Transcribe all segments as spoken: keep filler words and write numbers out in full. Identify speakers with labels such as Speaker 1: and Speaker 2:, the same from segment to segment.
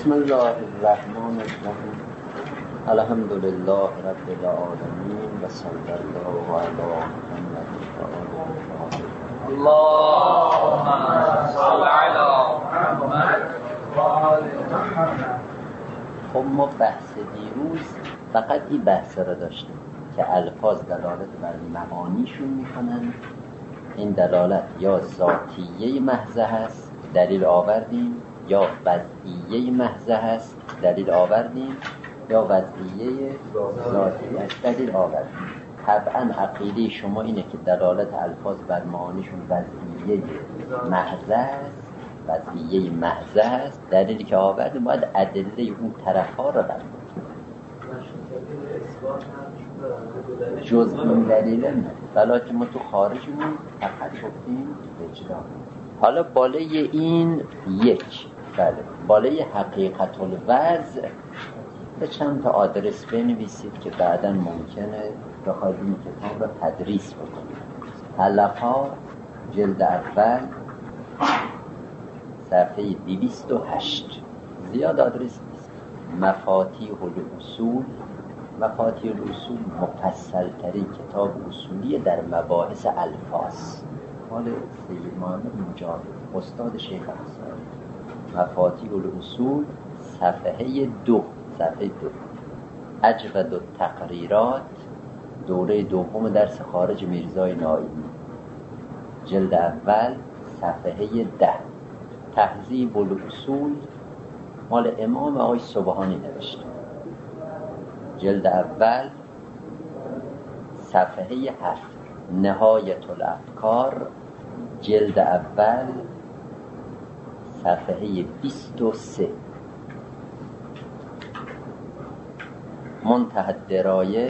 Speaker 1: بسم الله الرحمن الرحیم. الحمد لله رب العالمین و صلی الله علی محمد و آله.
Speaker 2: اللهم صل علی محمد و آل محمد.
Speaker 1: خب ما بحث دیروز فقط این بحث را داشتیم که الفاظ دلالت بر معانیشون میکنن. این دلالت یا ذاتیه محض هست، دلیل آوردیم، یا وضعیه محض هست، دلیل آوردیم، یا وضعیه ذاتی است، دلیل آوردیم. طبعا عقیده شما اینه که دلالت الفاظ بر معانیشون وضعیه محض است، وضعیه محض است. دلیلی که آوردیم باید ادله اون طرف‌ها را در جز این دلیل نه، بلکه ما تو خارجمون فقط گفتیم وجدان. حالا بالای این یک، بله، بالای حقیقت الوضع به چند تا آدرس بنویسید که بعداً ممکنه بخواید این کتاب را تدریس بکنید. حلقات جلد اول صفحه دویست و هشت، زیاد آدرس نیست. مفاتیح الاصول، مفاتیح الاصول مفصل ترین کتاب اصولی در مباحث الفاظ، مال سید محمد مجاهد، استاد شیخ انصاری. مفاتیح الاصول صفحه دو، صفحه دو. اجود التقریرات، دوره دوم درس خارج میرزای نائینی، جلد اول صفحه ده. تهذیب الاصول مال امام آقای سبحانی نوشته، جلد اول صفحه هفت. نهایت الافکار، جلد اول صفحه بیست و سه. منتهى الدرایه،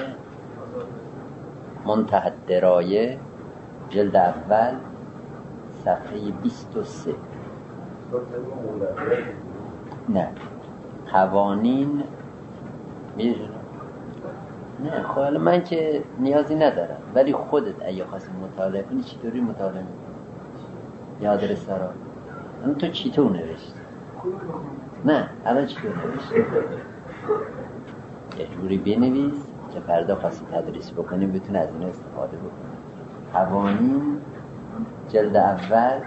Speaker 1: منتهى الدرایه، جلد اول صفحه بیست و سه. نه، قوانین میدونم. نه خب حالا من که نیازی ندارم، ولی خودت اگه خواستی مطالعه کنی چطوری مطالعه میکنی؟ یاد رسارا الان تو چطور نوشتی؟ نه الان چطور نوشتی؟ یه جوری بنویس که فردا خواستی تدریس بکنی بتونه از این استفاده بکنی. قوانین جلد اول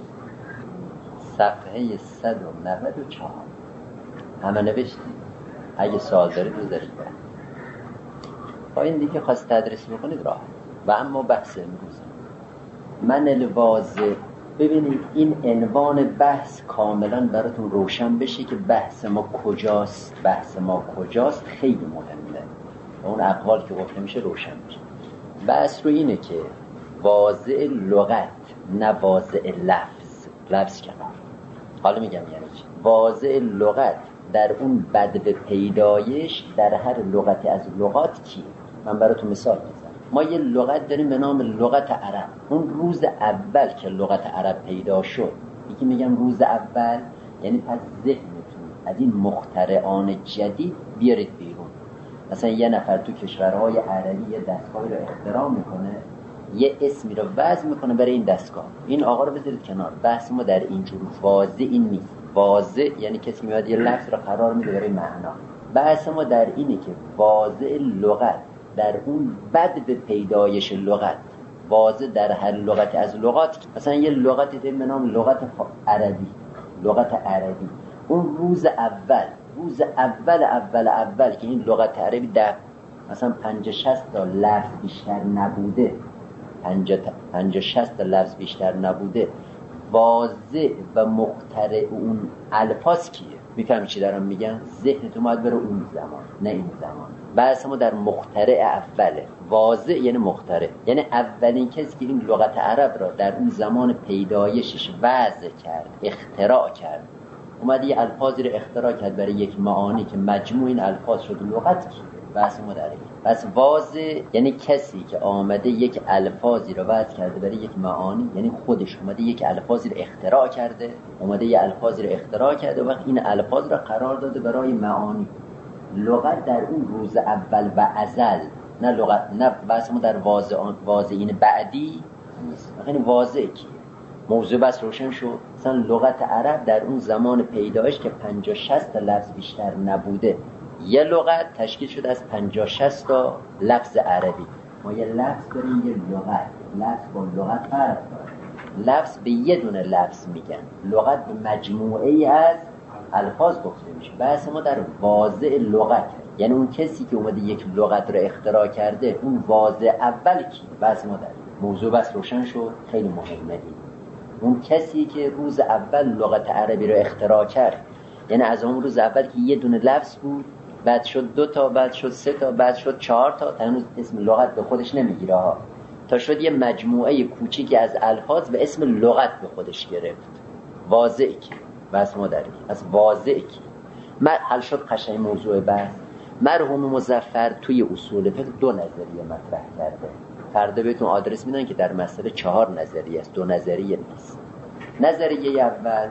Speaker 1: صفحه صد و نود و چهار. همه نوشتی؟ اگه سوال دارید بذارید برد. با این دیگه خواست تدریس بکنید راه. و اما بحث امروز من الواضح، ببینید این عنوان بحث کاملا براتون روشن بشه که بحث ما کجاست، بحث ما کجاست خیلی مهمه و اون اقوال که گفته میشه روشن بشه. بحث رو اینه که واضع لغت نه واضع لفظ. لفظ که حالا میگم یعنی چی. واضع لغت در اون بدو پیدایش در هر لغتی از لغات کیه؟ من براتون مثال میزنم. ما یه لغت داریم به نام لغت عرب. اون روز اول که لغت عرب پیدا شد، یکی میگم روز اول، یعنی پس ذهنتون از این مخترعان جدید بیارید بیرون. مثلا یه نفر تو کشورهای عربی یه دستگاهی رو اختراع میکنه، یه اسمی رو وضع میکنه برای این دستگاه. این آقا رو بذارید کنار. بحث ما در اینجور واضع این نیست. واضع یعنی کسی میاد یه لفظ رو قرار میده برای معنا. بحث ما در اینه که واضع لغت در اون بد به پیدایش لغت، واضع در هر لغتی از لغات. مثلا یه لغتی داریم به نام لغت عربی، لغت عربی. اون روز اول، روز اول اول اول که این لغت عربی در مثلا پنجاه شصت تا لفظ بیشتر نبوده، پنجاه شصت تا لفظ بیشتر نبوده، واضع و مخترع اون الفاظ کیه؟ میفهمی چی دارم میگم؟ ذهنتون باید بره اون زمان نه این زمان. بحث ما در مخترع اوله. واضع یعنی مخترع، یعنی اولین کسی که این لغت عرب را در اون زمان پیدایشش وضع کرد، اختراع کرد، اومد یه الفاظی رو اختراع کرد برای یک معانی که مجموع این الفاظ شد لغت کیه؟ بحث ما در این. پس واضع یعنی کسی که آمده یک الفاظی رو وضع کرده برای یک معانی، یعنی خودش اومده یک الفاظی رو اختراع کرده، اومده یک الفاظی رو اختراع کرده و وقت این الفاظ رو قرار داده برای معانی. لغت در اون روز اول و ازل، نه لغت، نه بحث ما در واضعان واضعین بعدی نیست. یعنی واضع کیه؟ موضوع بس روشن شد. مثلا لغت عرب در اون زمان پیدایش که پنجاه شصت تا لفظ بیشتر نبوده، یه لغت تشکیل شده از پنجاه شصت تا لفظ عربی. ما یه لفظ داریم، یه لغت. لفظ با لغت فرق داره. لفظ به یه دونه لفظ میگن، لغت به مجموعه ای از الفاظ گفته میشه. بحث ما در واضع لغت، یعنی اون کسی که اومده یک لغت رو اختراع کرده، اون واضع اول کی؟ بحث ما در موضوع بس روشن شد. خیلی مهمه این. اون کسی که روز اول لغت عربی رو اختراع کرد، یعنی از اون روز اول که یه دونه لفظ بود، بعد شد دو تا، بعد شد سه تا، بعد شد چهار تا، تا هنوز اسم لغت به خودش نمیگیره ها، تا شد یه مجموعه کوچیکی از الفاظ به اسم لغت به خودش گرفت. واضع کی؟ بس ما داریم از واضع کی. من حل شد قشنگ موضوع بحث. مرحوم مظفر توی اصول فقه دو نظریه مطرح کرده. فردا بهتون آدرس میدن که در مسئله چهار نظریه است، دو نظریه نیست. نظریه اول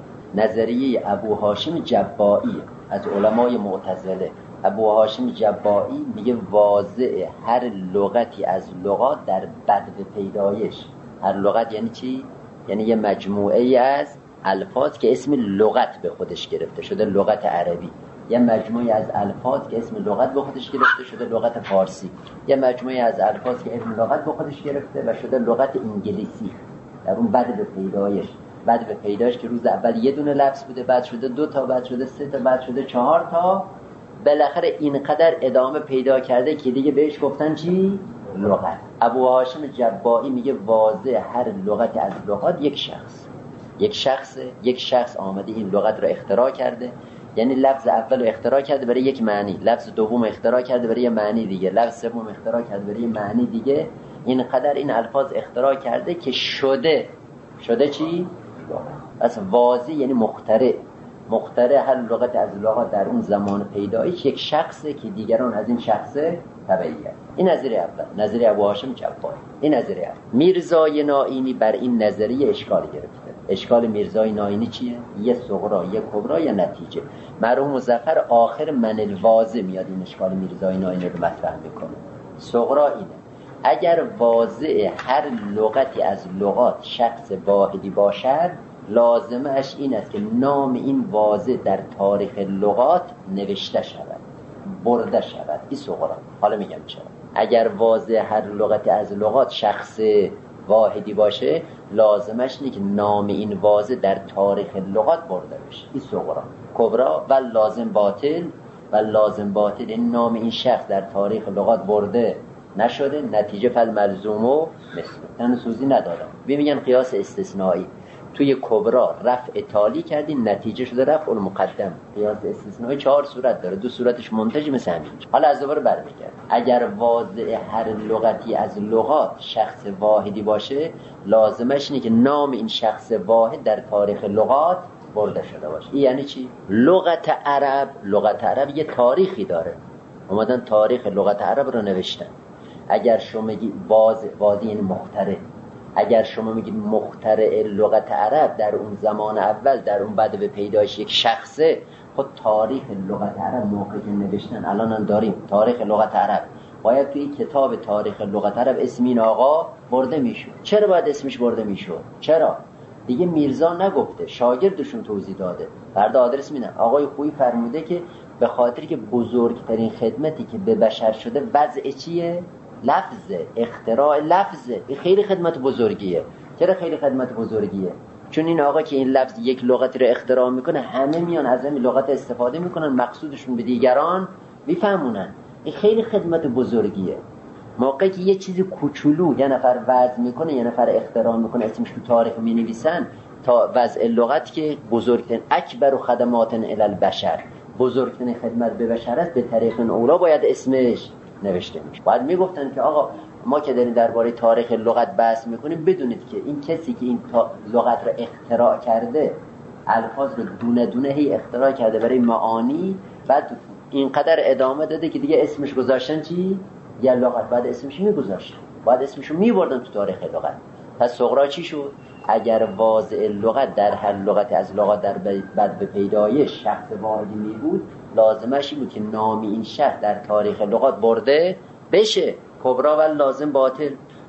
Speaker 1: نظریه ابو هاشم جبائی از علمای معتزله. ابو هاشم جبائی میگه واضع هر لغتی از لغات در بدو پیدایش. هر لغت یعنی چی؟ یعنی یه مجموعه ای از الفاظ که اسم لغت به خودش گرفته شده، لغت عربی. یه مجموعه از الفاظ که اسم لغت به خودش گرفته شده، لغت فارسی. یه مجموعه از الفاظ که اسم لغت به خودش گرفته و شده لغت انگلیسی. در اون بدو پیدایش، بدو پیدایش که روز اول یه دونه لفظ بوده، بعد شده دو تا، بعد شده سه تا، بعد شده چهار تا، بالاخره اینقدر ادامه پیدا کرده که دیگه بهش گفتن چی؟ لغت. ابو هاشم جبائی میگه واضع هر لغت از لغات یک شخص. یک شخص یک شخص آمده این لغت رو اختراع کرده، یعنی لفظ اول رو اختراع کرده برای یک معنی، لفظ دوم اختراع کرده برای یک معنی دیگه، لفظ سوم اختراع کرده برای یک معنی دیگه. اینقدر این الفاظ اختراع کرده که شده شده چی؟ از واضع یعنی مخترع. مخترع هر لغت از لغات در اون زمان پیدایش یک شخصه که دیگران از این شخصه تبعیت. این نظریه اول، نظریه ابو هاشم جبائی. این نظریه اول. میرزای نائینی بر این نظریه اشکال گرفته. اشکال میرزای نائینی چیه؟ یه صغرا، یه کبرا، یا نتیجه. مرحوم مظفر آخر من الواضع میاد این اشکال میرزای نائینی رو مطرح میکنه. صغرا اینه: اگر واضع هر لغتی از لغات شخص واحدی باشد، لازمش این است که نام این واضع در تاریخ لغات نوشته شود، برده شود. این صغرا. حالا میگم چرا. اگر واضع هر لغتی از لغات شخص واحدی باشه، لازمش اینه که نام این واضع در تاریخ لغات برده بشه. این صغرا. کبرا و لازم باطل و لازم باطل این نام این شخص در تاریخ لغات برده نشده، نتیجه فل ملزومو مثل تنسوزی ندارم. میگن قیاس استثنایی. توی کبرا رفع تالی کردین، نتیجه شده رفع المقدم. قیاس استثنایی چهار صورت داره، دو صورتش منتج مثل همین. حالا از دوباره برمیگرد. اگر واضع هر لغتی از لغات شخص واحدی باشه، لازمش اینه که نام این شخص واحد در تاریخ لغات برده شده باشه. این یعنی چی؟ لغت عرب، لغت عرب یه تاریخی داره. اومدن تاریخ لغت عرب رو نوشتن. اگر شما میگی واضع، واضع یعنی مخترع. اگر شما میگید مخترع لغت عرب در اون زمان اول، در اون بعد به پیدایش یک شخصه، خود تاریخ لغت عرب موقعی که نوشتن الان هم داریم تاریخ لغت عرب، باید توی کتاب تاریخ لغت عرب اسم این آقا برده میشد. چرا باید اسمش برده میشد؟ چرا؟ دیگه میرزا نگفته، شاگردشون توضیح داده. فردا آدرس میدن. آقای خویی فرموده که به خاطر که بزرگترین خدمتی که به بشر شده وضع چیه؟ لفظه، اختراع لفظه. این خیلی خدمت بزرگیه. چرا خیلی خدمت بزرگیه؟ چون این آقا که این لفظ یک لغتی رو اختراع میکنه، همه میان از این لغت استفاده میکنن، مقصودشون به دیگران میفهمونن. این خیلی خدمت بزرگیه. موقعی که یه چیز کوچولو یه نفر وضع میکنه، یه نفر اختراع میکنه، اسمش تو تاریخ مینویسن، تا وضع لغت که بزرگترین اکبر و خدمات الی البشر، بزرگترین خدمت به بشر است، به طریق اولا باید اسمش نوشته میشه. باید میگفتن که آقا ما که داریم درباره تاریخ لغت بحث میکنیم، بدونید که این کسی که این لغت رو اختراع کرده، الفاظ رو دونه دونه هی اختراع کرده برای معانی، بعد اینقدر ادامه داده که دیگه اسمش گذاشتن چی؟ یا لغت. بعد اسمش میگذاشتن، بعد اسمش رو میبردن تو تاریخ لغت. پس صغرا چی شد؟ اگر واضع لغت در هر لغت از لغت در بعد به پیدایش شخص واحدی می بود، لازمش این بود که نامی این شخص در تاریخ لغات برده بشه. کبرا و لازم باطل.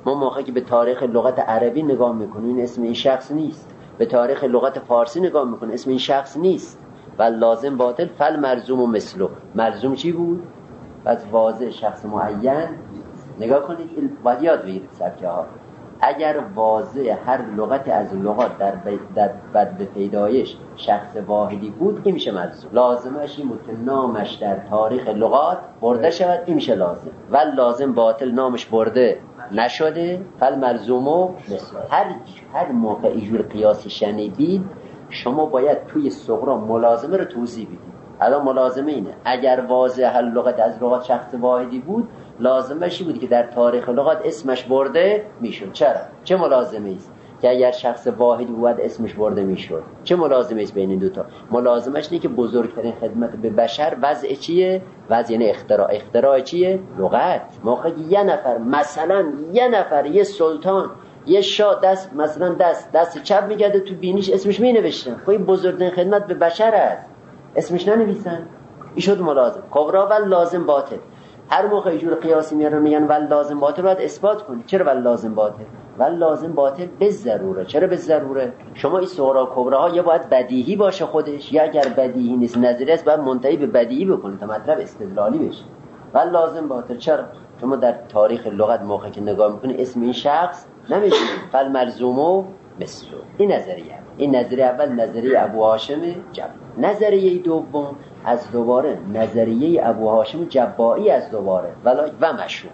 Speaker 1: ما موقعی که به تاریخ لغت عربی نگاه میکنیم این اسم این شخص نیست، به تاریخ لغت فارسی نگاه میکنیم اسم این شخص نیست. و لازم باطل فل مرزوم و مثلو. مرزوم چی بود؟ از واضح شخص معین. نگاه کنید باید یاد بگیرید سبکه ها. اگر واضح هر لغت از لغات در در بد به پیدایش شخص واحدی بود این میشه مرزوم. لازمش این بود که نامش در تاریخ لغات برده شود، این میشه لازم. و لازم باطل نامش برده نشده فل مرزوم و مثل. هر هر موقع اینجور قیاسی شنیدید شما باید توی صغرا ملازمه رو توضیح بدید. الان ملازمه اینه اگر واضح هر لغت از لغات شخص واحدی بود لازمش بود که در تاریخ لغات اسمش برده میشد. چرا؟ چه ملازمه است که اگر شخص واحدی بود اسمش برده میشد؟ چه ملازمه است بین این دوتا؟ ملازمش اینه که بزرگترین خدمت به بشر وضع چیه؟ وضع یعنی اختراع. اختراع چیه؟ لغت. موقعی یه نفر مثلا یه نفر یه سلطان یه شاه دست مثلا دست دست چپ میگرده تو بینیش اسمش مینوشتن، خب این بزرگترین خدمت به بشر است، اسمش ننویسن؟ این شد ملازم. کبرا و لازم باطل. هر موقع اینجور قیاسی میارن میگن ول لازم باطل باید اثبات کنی. چرا ول لازم باطل؟ ول لازم باطل به ضروره. چرا به ضروره؟ شما این صغرا کبراها یا باید بدیهی باشه خودش، یا اگر بدیهی نیست نظری است باید منتهی به بدیهی بکنید تا مطلب استدلالی بشه. ول لازم باطل. چرا؟ شما در تاریخ لغت موقعی که نگاه میکنید اسم این شخص نمیدونید. فل مرزومو مثلو. این نظریه این نظریه اول نظریه ابو هاشم جب. نظریه دوم از دوباره نظریه ابو هاشم جبائی از دوباره ولی و مشهور.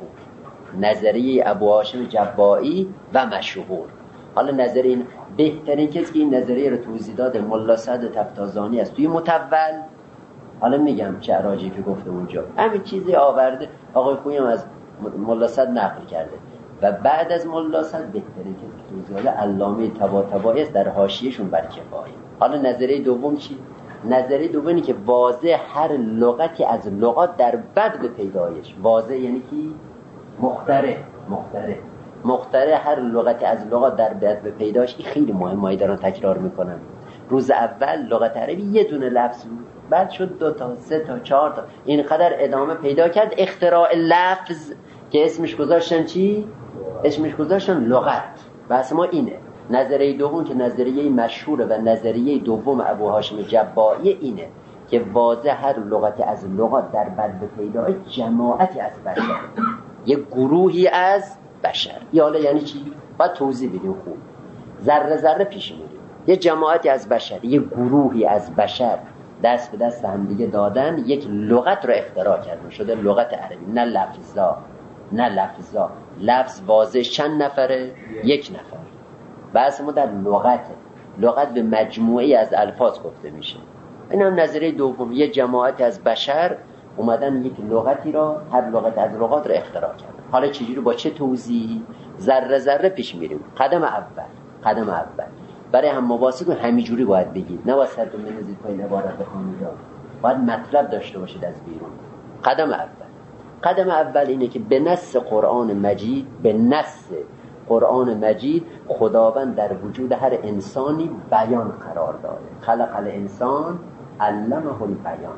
Speaker 1: نظریه ابو هاشم جبائی و مشهور. حالا نظریه این بهترین کسی که این نظریه رو توضیح داده ملا سعد تفتازانی است توی متول. حالا میگم چه اراجی که گفته اونجا همین چیزی آورده آقای خویم از ملا سعد نقل کرده و بعد از ملا سعد بهترین کسی که توضیح داده علامه طباطبایی است در حاشیه‌شون بر کفایه. حالا نظریه دوم چی؟ نظریه دومی که واضح هر لغتی از لغات در بد به پیدایش. واضح یعنی کی؟ مخترع. مخترع مخترع هر لغتی از لغات در بد به پیدایش. این خیلی مهمه، دارن تکرار میکنن. روز اول لغت عربی یه دونه لفظ بود، بعد شد دو تا سه تا چهار تا، اینقدر ادامه پیدا کرد اختراع لفظ که اسمش گذاشتن چی؟ اسمش گذاشتن لغت. بس ما اینه نظریه دوم که نظریه مشهوره و نظریه دوم ابو هاشم جبائی اینه که واضح هر لغتی از لغات در بد به پیدایش جماعتی از بشر، یه گروهی از بشر. حالا یعنی چی؟ باید توضیح بدیم خوب. ذره ذره پیش میریم. یه جماعتی از بشر، یه گروهی از بشر دست به دست هم دیگه دادن یک لغت رو اختراع کردن، شده لغت عربی. نه لفظا نه لفظا لفظ واضح چند نفره؟ یک نفر. بحث ما در لغته. لغت به مجموعه از الفاظ گفته میشه. این هم نظریه دوم. یه جماعت از بشر اومدن یک لغتی را، هر لغت از لغات رو اختراع کردن. حالا چجوری با چه توضیحی؟ ذره ذره پیش میریم. قدم اول قدم اول برای هم مباحثه همینجوری باید بگید، نه واسه تو بنویسید پایین عبارت بخونید. باید مطلب داشته باشید از بیرون. قدم اول قدم اول اینه که به نص قرآن مجید، به نص قرآن مجید خداوند در وجود هر انسانی بیان قرار داده. خلق الانسان علمه البیان.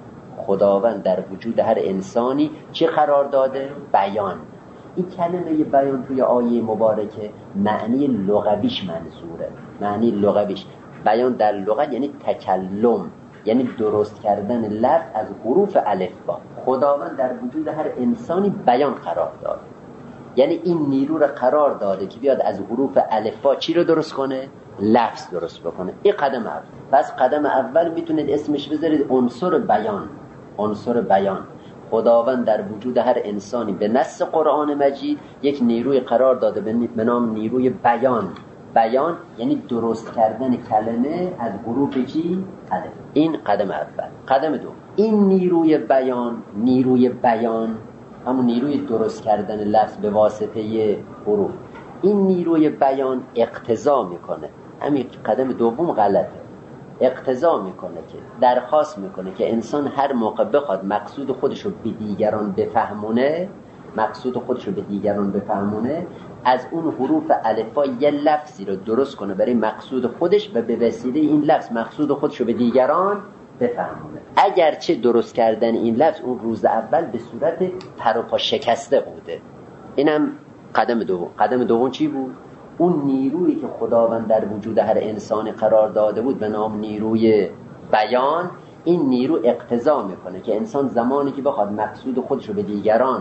Speaker 1: خداوند در وجود هر انسانی چی قرار داده؟ بیان. این کلمه بیان توی آیه مبارکه معنی لغویش منظوره. معنی لغویش بیان در لغت یعنی تکلم، یعنی درست کردن لفظ از حروف الف با. خداوند در وجود هر انسانی بیان قرار داده، یعنی این نیرو رو قرار داده که بیاد از حروف الفبا چی رو درست کنه؟ لفظ درست بکنه. این قدم اول. پس قدم اول میتونید اسمش بذارید عنصر بیان. عنصر بیان. خداوند در وجود هر انسانی به نص قرآن مجید یک نیروی قرار داده به نام نیروی بیان. بیان یعنی درست کردن کلمه از حروف چی؟ الف. این قدم اول. قدم دو، این نیروی بیان، نیروی بیان همون نیروی درست کردن لفظ به واسطه حروف، این نیروی بیان اقتضا میکنه. همین قدم دوم غلطه. اقتضا میکنه که درخواست میکنه که انسان هر موقع بخواد مقصود خودش رو به دیگران بفهمونه، مقصود خودش رو به دیگران بفهمونه، از اون حروف الفا یه لفظی رو درست کنه برای مقصود خودش و به وسیله این لفظ مقصود خودش رو به دیگران بفهمونه. اگرچه درست کردن این لفظ اون روز اول به صورت پر و پا شکسته بوده. اینم قدم دوم قدم دوم چی بود؟ اون نیرویی که خداوند در وجود هر انسانی قرار داده بود به نام نیروی بیان، این نیرو اقتضا میکنه که انسان زمانی که بخواد مقصود خودش رو به دیگران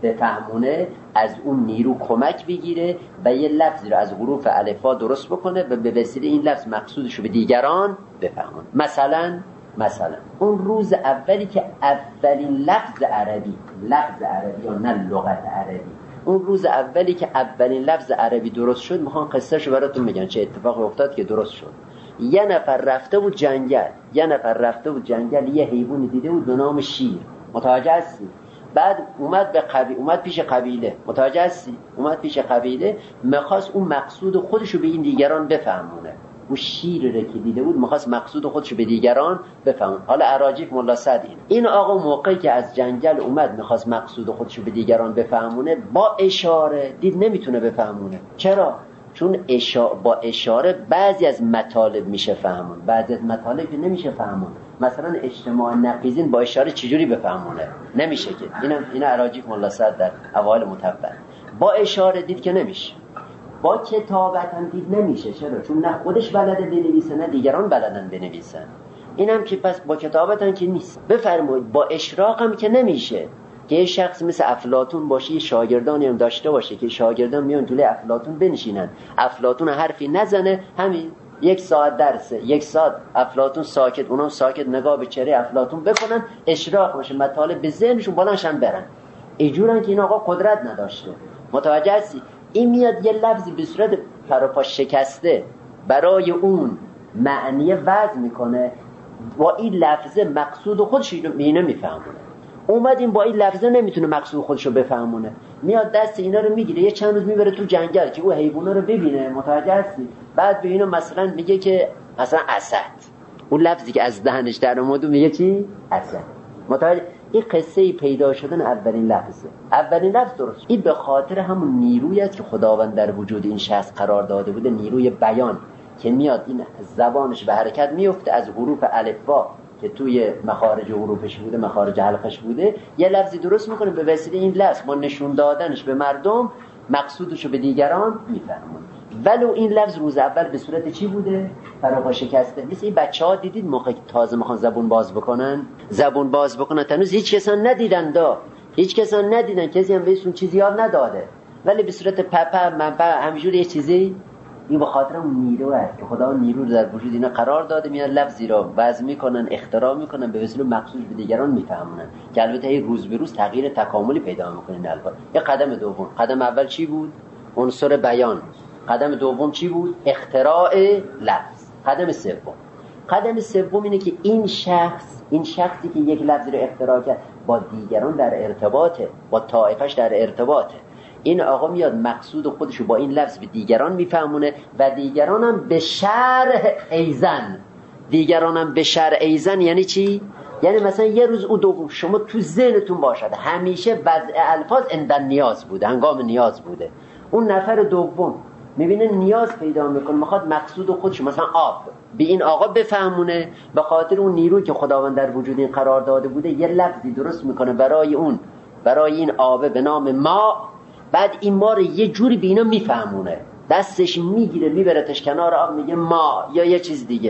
Speaker 1: بفهمونه از اون نیرو کمک بگیره و یه لفظی رو از حروف الفا درست بکنه و به وسیله این لفظ مقصودش رو به دیگران بفهمونه. مثلا مثلا اون روز اولی که اولین لفظ عربی لفظ عربی یا نه لغت عربی اون روز اولی که اولین لفظ عربی درست شد، میخوام قصهشو براتون بگم چه اتفاقی افتاد که درست شد. یه نفر رفته بود جنگل یه نفر رفته بود جنگل یه حیوانی دیده بود به نام شیر، متوجه هستی؟ بعد اومد به قبیله، اومد پیش قبیله، متوجه هستی؟ اومد پیش قبیله، میخواست اون مقصود خودشو به این دیگران بفهمونه. اون شیر رو که دیده بود میخواست مقصود خودشو به دیگران بفهمونه. حالا اراجیف ملا سعد این این آقا موقعی که از جنگل اومد میخواست مقصود خودشو به دیگران بفهمونه، با اشاره دید نمیتونه بفهمونه. چرا؟ چون اشاره با اشاره بعضی از مطالب میشه فهمون، بعضی از مطالب نمیشه فهمون. مثلا اجتماع نقیضین با اشاره چجوری بفهمونه؟ نمیشه که. اینم اینا اراجیف ملا سعد در اوایل متبر با اشاره دید که نمیشه. با کتابت هم دید نمیشه. چرا؟ چون نه خودش بلده بنویسه نه دیگران بلدن بنویسن. اینم که پس با کتابت هم که نیست. بفرمایید با اشراق هم که نمیشه. که یه شخص مثل افلاطون باشه، یه شاگردانی هم داشته باشه که شاگردان میان جلوی افلاطون بنشینن، افلاطون حرفی نزنه، همین یک ساعت درسه، یک ساعت افلاطون ساکت، اونم ساکت نگاه به چهره افلاطون بکنن، اشراق باشه، مطالب به ذهنشون بلندشن برن. اینجورن که این آقا قدرت نداشته. متوجه هستی؟ این میاد یه لفظی به صورت پراپا شکسته برای اون معنی وضع میکنه، با این لفظه مقصود خودش اینو میفهمونه. اومد این با این لفظه نمیتونه مقصود خودشو بفهمونه، میاد دست اینا رو میگیره، یه چند روز میبره تو جنگل که او حیونا رو ببینه، متوجه هستی؟ بعد به اینا مثلا میگه که مثلا اسد، اون لفظی که از دهنش در اومد میگه چی؟ اسد. متوجه؟ این قصه پیدا شدن اولین لفظه، اولین لفظ درست. این به خاطر همون نیرویی است که خداوند در وجود این شخص قرار داده بوده، نیروی بیان که میاد این زبانش به حرکت میفته، از حروف الفبا که توی مخارج حروفش بوده، مخارج حلقش بوده، یه لفظی درست میکنه، به وسیله این لفظ با نشون دادنش به مردم مقصودشو به دیگران میفهمون. ولو این لفظ روز اول به صورت چی بوده؟ فراپا شکسته. مثل این بچه‌ها دیدید موقعی که تازه میخوان زبون باز بکنن، زبون باز بکنن تنوز هیچ کس ندیدن، دا هیچ کس ندیدن، کسی هم بهشون چیزی یاد نداده، ولی به صورت پپا منپا همینجوری یه چیزی. این به خاطر اون نیرو است که خدا اون نیرو رو در وجود اینا قرار داده، میاد لفظی رو وضع میکنن، اختراع میکنن، به وسیله مقصود به دیگران میفهمونن که البته این روز به روز تغییر تکاملی پیدا میکنه. البته یه قدم دوم، قدم اول چی بود؟ عنصر بیان. قدم دوم چی بود؟ اختراع لفظ. قدم سوم قدم سوم اینه که این شخص این شخصی که یک لفظی رو اختراع کرد با دیگران در ارتباطه، با طایفش در ارتباطه. این آقا میاد مقصود خودشو با این لفظ به دیگران میفهمونه و دیگران هم به شرح ایزن. دیگران هم به شرح ایزن یعنی چی؟ یعنی مثلا یه روز او دوم شما تو ذهنتون باشد همیشه وضع الفاظ اندن نیاز بوده، هنگام نیاز بوده. اون نفر دوم میبینه نیاز پیدا میکنه، میخواد مقصود خودشو مثلا آب به این آقا بفهمونه، به خاطر اون نیرویی که خداوند در وجود این قرار داده بوده یه لفظی درست میکنه برای اون، برای این آب به نام ما. بعد این ما رو یه جوری به اینا میفهمونه، دستش میگیره میبرتش کنار آب میگه ما یا یه چیز دیگه.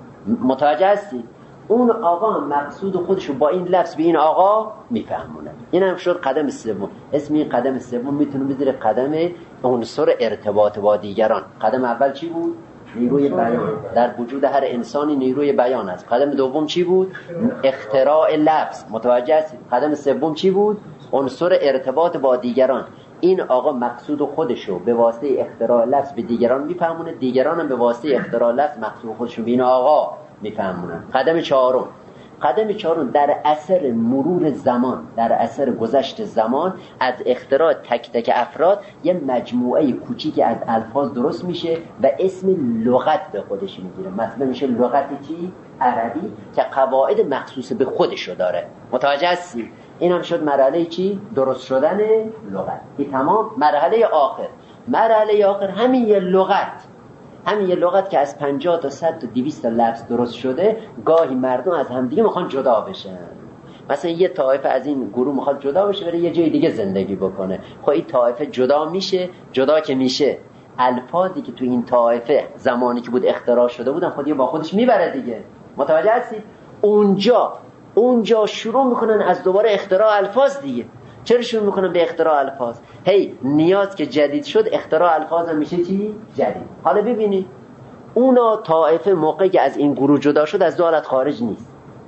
Speaker 1: متوجه هستی؟ اون آقا مقصود خودشو با این لفظ به این آقا میفهمونه. این هم شد قدم سوم. اسم این قدم سوم میتونه بذاره قدم عنصر ارتباط با دیگران. قدم اول چی بود؟ نیروی بیان. در وجود هر انسانی نیروی بیان است. قدم دوم چی بود؟ اختراع لفظ. متوجه هستی؟ قدم سوم چی بود؟ عنصر ارتباط با دیگران. این آقا مقصود خودشو به واسطه اختراع لفظ به دیگران میفهمونه، دیگران هم به واسطه اختراع لفظ مقصود خودشو به این آقا میفهمونن. قدم چهارم قدم چهارم در اثر مرور زمان، در اثر گذشت زمان از اختراع تک تک افراد یه مجموعه کوچیکی از الفاظ درست میشه و اسم لغت به خودش میگیره. مثلا میشه لغت چی؟ عربی، که قواعد مخصوص به خودشو داره. متوجه هستی؟ این هم شد مرحله چی؟ درست شدن لغت. این تمام. مرحله آخر مرحله آخر همین یه لغت همین یه لغت که از پنجاه تا صد تا دویست تا لفظ درست شده، گاهی مردم از همدیگه میخوان جدا بشن. مثلا یه طایفه از این گروه میخواد جدا بشه بره یه جای دیگه زندگی بکنه، خب این طایفه جدا میشه. جدا که میشه الفاظی که تو این طایفه زمانی که بود اختراع شده بودن خودی با خودش میبره دیگه. متوجه هستید؟ اونجا اونجا شروع میکنن از دوباره اختراع الفاظ دیگه. چرا شروع میکنن به اختراع الفاظ؟ هی نیاز که جدید شد اختراع الفاظ هم میشه چی؟ جدید. حالا ببینید اونا طایفه موقعی که از این گروه جدا شد از دو حالت خارج نیست،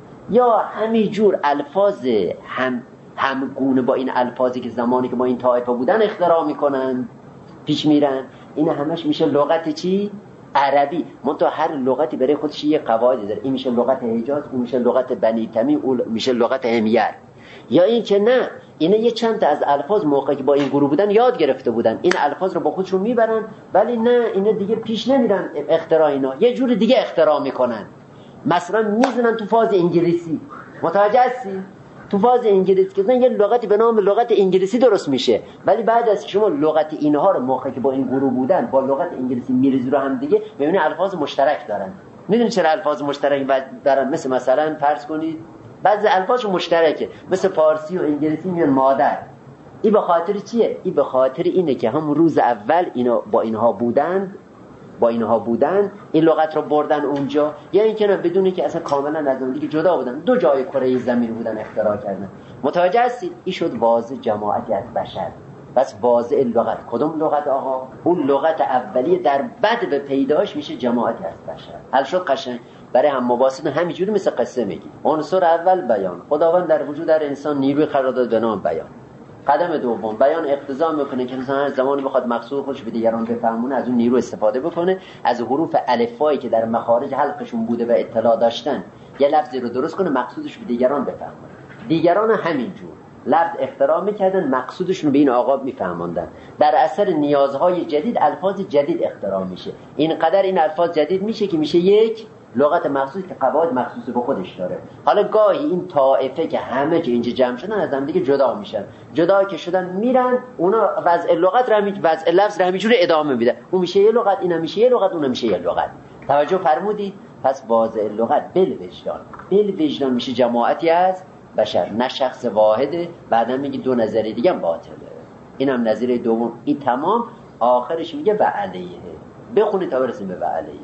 Speaker 1: یا همینجور الفاظ هم همگونه با این الفاظی که زمانی که با این طایفه بودن اختراع میکنن پیش میرن. این همش میشه لغت چی؟ عربی. منتها هر لغتی برای خودش یه قواعدی داره. این میشه لغت حجاز، اون میشه لغت بنی تمیم، اون میشه لغت همیر. یا این که نه، اینا یه چند تا از الفاظ موقعی که با این گروه بودن یاد گرفته بودن، این الفاظ رو با خودشون میبرن، ولی نه اینا دیگه پیش نمیرن اختراع اینا، یه جور دیگه اختراع میکنن. مثلا میزنن تو فاز انگلیسی. متوجه هستی؟ تو فاز انگلیسی که یه لغتی به نام لغت انگلیسی درست میشه، ولی بعد از شما لغت اینها رو موقعی که با این گروه بودن با لغت انگلیسی میریزی رو هم دیگه، ببینید الفاظ مشترک دارن. میدونید چرا الفاظ مشترک دارن؟ مثل مثلا فرض کنید بعضی الفاظ مشترکه، مثل فارسی و انگلیسی میان مادر. این به خاطر چیه؟ این به خاطر اینه که هم روز اول اینا با اینها بودن با اینها بودن این لغت رو بردن اونجا، یا اینکه نه بدونه که اصلا کاملا از اون دیگه جدا بودن، دو جای کره زمین بودن اختراع کردن. متوجه هستید؟ این شد واضح جماعتی از بشر. بس واضح لغت کدوم لغت آقا؟ اون لغت اولیه در بد به پیداش میشه جماعتی از بشر. حل شد قشنگ. برای هم مباحث همینجوری مثل قصه میگی. عنصر اول بیان. خداوند در وجود در انسان نیروی قرار داد به نام بیان. قدم دوم بیان اقتضا میکنه که انسان هر زمانی بخواد مقصود خودش به دیگران بفهمونه از اون نیرو استفاده بکنه، از حروف الفبایی که در مخارج حلقشون بوده و اطلاع داشتن یه لفظی رو درست کنه مقصودش به دیگران بفهمونه. دیگران همینجور لفظ اختراع میکردن مقصودشون رو به این آقا میفهموندن. در اثر نیازهای جدید الفاظ جدید اختراع میشه. اینقدر این الفاظ جدید میشه که میشه یک لغت مخصوص که قواعد مخصوص به خودش داره. حالا گاهی این طائفه که همه که اینجا جمع شدن از هم دیگه جدا میشن، جدا که شدن میرن اونا وضع لغت رو همین وضع لفظ رو همینجوری ادامه میده. اون میشه یه لغت، این میشه یه لغت، اون میشه یه لغت. توجه فرمودید؟ پس واضع لغت بل وجدان بل وجدان میشه جماعتی از بشر، نه شخص واحده. بعدا میگه دو نظریه دیگه هم باطله. اینم نظریه دوم. این تمام آخرش میگه و علیه. بخونید تا برسیم به و علیه.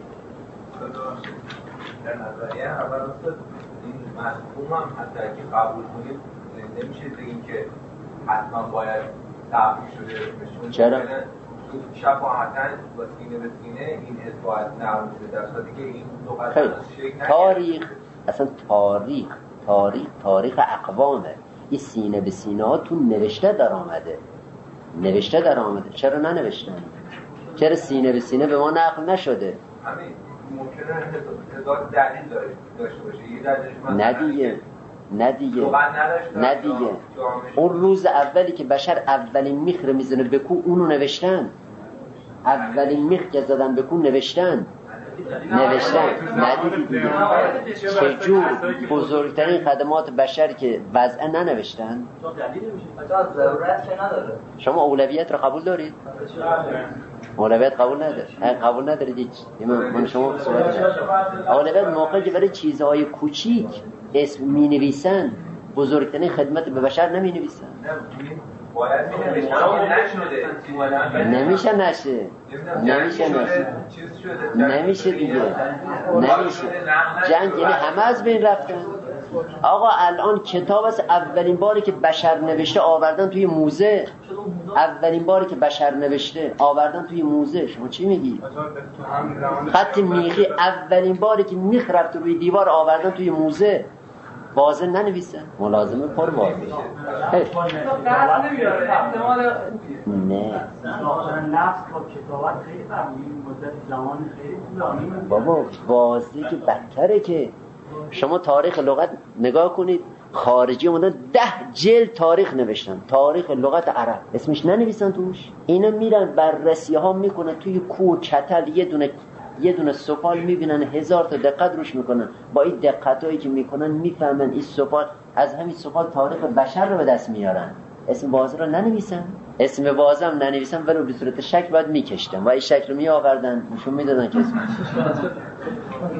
Speaker 3: در نظریه اول اصلا این مفهوم هم حتی اگه قبول کنید نمیشه بگیم که حتما باید تعبیر شده بشه.
Speaker 1: چرا؟
Speaker 3: شفاعتاً با سینه به سینه این اثبات نرم شده در صورتی که این لغت شکل
Speaker 1: تاریخ اصلا تاریخ تاریخ تاریخ اقوامه. این سینه به سینه ها تو نوشته در آمده نوشته در آمده. چرا ننوشتن؟ چرا سینه به سینه به ما نقل نشده؟
Speaker 3: همین ممکنه هزار دلیل داشته باشه. یه دلیلش
Speaker 1: نه دیگه نه دیگه نه دیگه اون روز اولی که بشر اولین میخ رو میزنه به کو اونو نوشتن. اولین میخ که زدن به کو نوشتن نوشتن نه دیگه. چجور بزرگترین خدمات بشر که وضع ننوشتن؟
Speaker 2: ضرورت که نداره.
Speaker 1: شما اولویت رو قبول دارید؟ اولویت قبول نداره. قبول ندارید هیچ. من شما صحبت کنم. اولویت موقعی که برای چیزهای کوچیک اسم می نویسن بزرگترین خدمت به بشر نمی نویسن. نمیشه نشه نمیشه نشه نمیشه دیگه نمیشه. جنگ یعنی همه از بین رفتن. آقا الان کتاب است اولین باری که بشر نوشته آوردن توی موزه. اولین باری که بشر نوشته آوردن توی موزه. شما چی میگی؟ خط میخی اولین باری که میخ رفت روی دیوار آوردن توی موزه. واضح ننویسن ملازمه پر واضح نه
Speaker 4: نفس با کتابت خیلی فرمونی مدت زمان خیلی طولانی.
Speaker 1: بابا واضحه که بدتره. که شما تاریخ لغت نگاه کنید، خارجی اومدن ده جلد تاریخ نوشتن، تاریخ لغت عرب، اسمش ننویسن توش. اینا میرن بررسی ها میکنن توی کوه چتل یه دونه یه دونه سفال میبینن هزار تا دقت روش میکنن. با این دقتایی که میکنن میفهمن این سفال از همین سفال تاریخ بشر رو به دست میارن. اسم واضح رو ننویسن، اسم واضح هم ننویسن، ولی به صورت شک باید میکشتن و این شک رو میآوردن نشون میدادن که اسم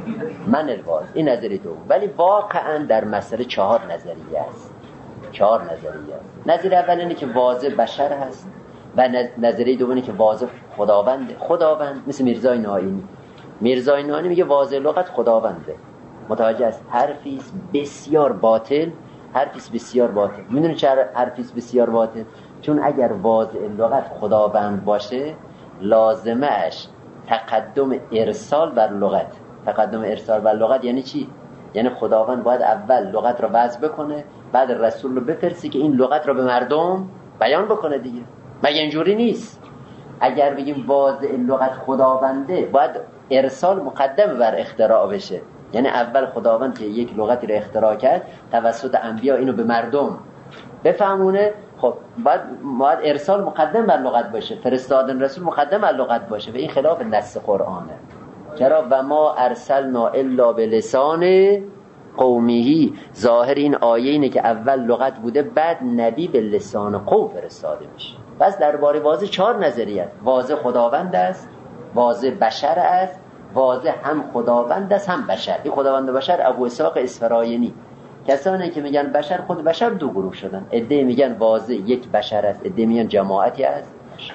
Speaker 1: من الواضع، این نظریه دوم. ولی واقعا در مسئله چهار نظریه است. چهار نظریه است. نظریه اول اینه که واضع بشر هست و نظریه دوم اینه که واضع خداونده. خداوند مثل میرزای نائینی. میرزای نائینی میگه واضع لغت خداونده. متوجه است؟ حرفی بسیار باطل، حرفی بسیار باطل. میدونی چرا حرفی بسیار باطل؟ چون اگر واضع لغت خداوند باشه لازمش تقدم ارسال بر لغت. تقدم ارسال بر لغت یعنی چی؟ یعنی خداوند باید اول لغت رو وضع بکنه، بعد رسول رو بفرسته که این لغت رو به مردم بیان بکنه دیگه. مگه اینجوری نیست؟ اگر بگیم واضع لغت خداونده باید ارسال مقدم بر اختراع بشه. یعنی اول خداوند که یک لغتی رو اختراع کرد توسط انبیا اینو به مردم بفهمونه، خب باید, باید ارسال مقدم بر لغت باشه، فرستادن رسول مقدم بر لغت باشه و این خلاف نص قرآنه. چرا؟ و ما ارسلنا الا بلسان قومیهی. ظاهر این آیه اینه که اول لغت بوده بعد نبی به لسان قوم فرستاده میشه. پس درباره واضع چهار نظریه است. واضع خداوند است، واضع بشر است، واضع هم خداوند است هم بشر. این خداوند و بشر ابو اسحاق اسفراینی. کسانی که میگن بشر، خود بشر دو گروه شدن. عده میگن واضع یک بشر است، عده میگن جماعتی است.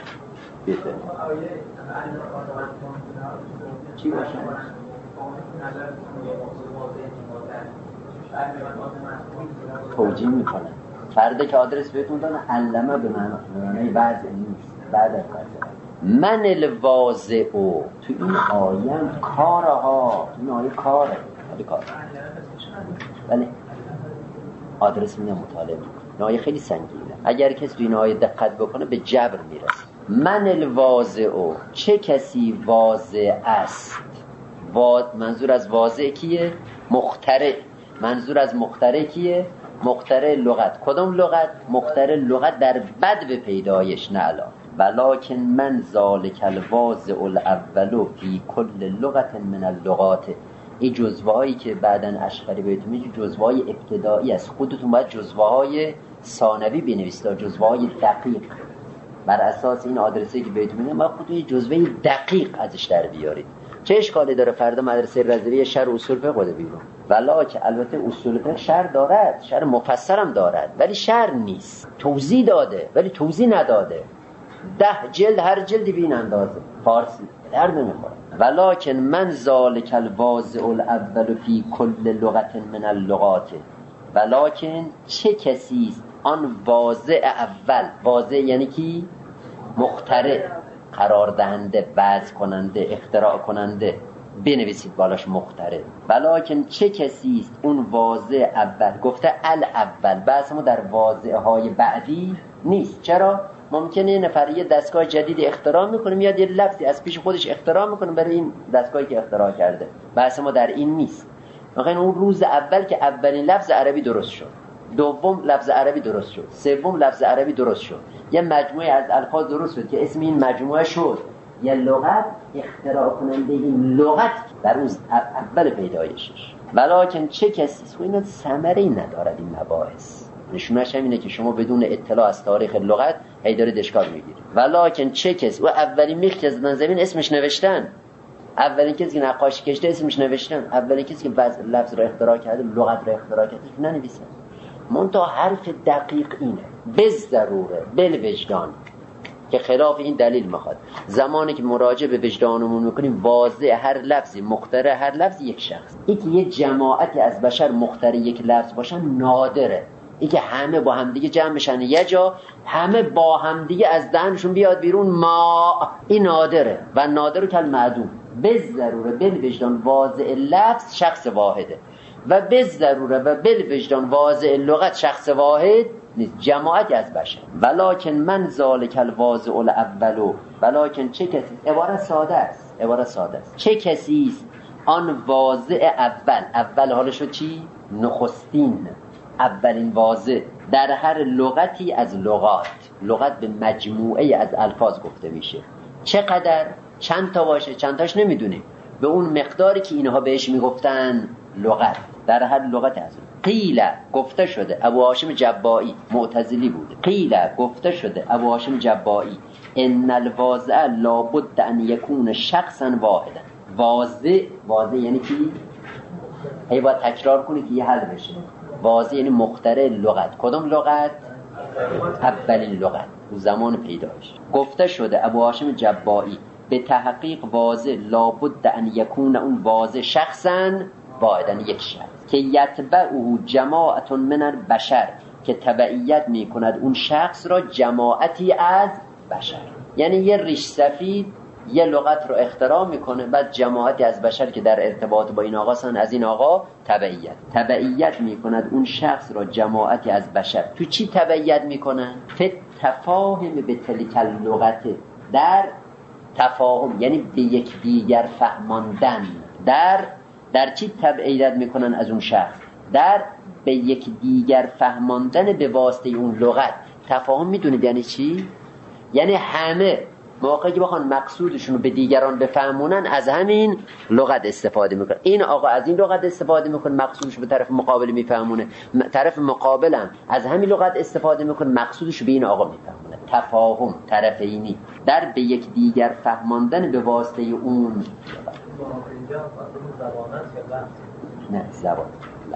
Speaker 1: چی باشه؟ توجیه میکنن. فرده که آدرس بهتون دادن علمه به معنی وضع نیست. بعد از من الواضع او تو این آیم کارها، این آیه کاره ولی کاره ولی آدرس میدن مطالعه میکنه. این آیه خیلی سنگینه. اگر کسی تو این آیه دقت بکنه به جبر میرسه. من الواضع او، چه کسی واضع است؟ منظور از واضع کیه؟ مخترع. منظور از مخترع کیه؟ مخترع لغت. کدوم لغت؟ مخترع لغت در بدو پیدایش، نه الان. ولکن من ذالک الواضع الاول فی کل لغت من اللغات. این جزوهایی که بعدن اشقری بهتون میگه جزوهای ابتدایی است. خودتون باید جزوهای ثانوی بنویسید، جزوهای دقیق. بر اساس این آدرسی که بهتون میگم ما خودتون یه جزوه دقیق ازش در بیارید. چه اشکالی داره فردا مدرسه رضویه شرح اصول فقه بده بیرون؟ ولی که البته اصول فقه شرح دارد، شرح مفصل هم دارد، ولی شرح نیست. توضیح داده ولی توضیح نداده. ده جلد، هر جلدی به این اندازه فارسی درد نمیخوره. ولکن من ذالک الواضع الاول فی کل لغت من اللغات. ولکن چه کسی است آن واضع اول؟ واضع یعنی کی؟ مخترع، قرار دهنده، وضع کننده، اختراع کننده. بنویسید بالاش مخترع. ولکن چه کسی است اون واضع اول؟ گفته الاول. بحث ما در واضع های بعدی نیست. چرا؟ ممکنه یه نفر یه دستگاه جدید اختراع میکنه، میاد یه لفظی از پیش خودش اختراع میکنه برای این دستگاهی که اختراع کرده. بحث ما در این نیست. مثلا اون روز اول که اولین لفظ عربی درست شد، دوم لفظ عربی درست شد، سوم لفظ عربی درست شد، یه مجموعه از الفاظ درست شد که اسم این مجموعه شد یه لغت. اختراع کننده این لغت در روز اول پیدایشش. ولکن چه کسی؟ خب اینا ثمره‌ای ندارد این مباحث. نشونش هم اینه که شما بدون اطلاع از تاریخ لغت هی دارید اشکال میگیرید. ولکن چه کسی؟ و اولین میخ که زدن زمین اسمش نوشتن، اولین کسی که نقاشی کشته اسمش نوشتن، اولین کسی که لفظ رو اختراع کرده، لغت رو اختراع کرده ننویسن. منتها حرف دقیق اینه بضروره بالوجدان، که خلاف این دلیل میخواد. زمانی که مراجعه به وجدانمون میکنیم واضح هر لفظی مخترع، هر لفظی یک شخص. این که یه جماعتی از بشر مخترع یک لفظ باشن نادره. این که همه با همدیگه جمع بشن یه جا، همه با همدیگه از دهنشون بیاد بیرون ما، این نادره. و نادر کل معدوم. بضروره بالوجدان واضع لفظ شخص واحده و بضروره و بالوجدان واضع لغت شخص واحد نیست، جماعتی از بشر. ولکن من ذالک الواضع الاول. ولکن چه کسی؟ عبارت ساده است. عبارت ساده است. چه کسی است آن واضع اول؟ اول حالا شد چی؟ نخستین، اولین واضع در هر لغتی از لغات. لغت به مجموعه از الفاظ گفته میشه. چقدر؟ چند تا باشه؟ چند تاش نمیدونیم. به اون مقداری که اینها بهش میگفتن لغت. در هر لغت از قیل گفته شده. ابو هاشم جبائی معتزلی بوده. قیل گفته شده. ابو هاشم جبائی ان الواضع لابد ان یکون شخصا واحدا. واضع، واضع یعنی کی؟ هی باید تکرار کنی که یه حل بشه. واضح یعنی مخترع لغت. کدوم لغت؟ اولین لغت و زمان پیدایش. گفته شده ابو هاشم جبائی به تحقیق واضح لابد ان یکون اون واضح شخصا واحدن یک شخص که یتبعه جماعت من البشر که تبعیت میکند اون شخص را جماعتی از بشر. یعنی یه ریش سفید یه لغت رو اختراع میکنه، بعد جماعتی از بشر که در ارتباط با این آقا سن از این آقا تبعیت تبعیت میکند اون شخص را جماعتی از بشر. تو چی تبعیت میکنن؟ فی تفاهم به تلک اللغت، در تفاهم یعنی به یک دیگر فهماندن. در در چی تبعیت میکنن از اون شخص؟ در به یک دیگر فهماندن به واسطه اون لغت. تفاهم میدونید یعنی چی؟ یعنی همه موقعی که بخوان مقصودشون رو به دیگران بفهمونن از همین لغت استفاده میکنن. این آقا از این لغت استفاده میکنه مقصودش به طرف مقابل میفهمونه، طرف مقابلم از همین لغت استفاده میکنه مقصودش به این آقا میفهمونه. تفاهم طرفینی، در به یک دیگر فهماندن به واسطه اون. نه زبان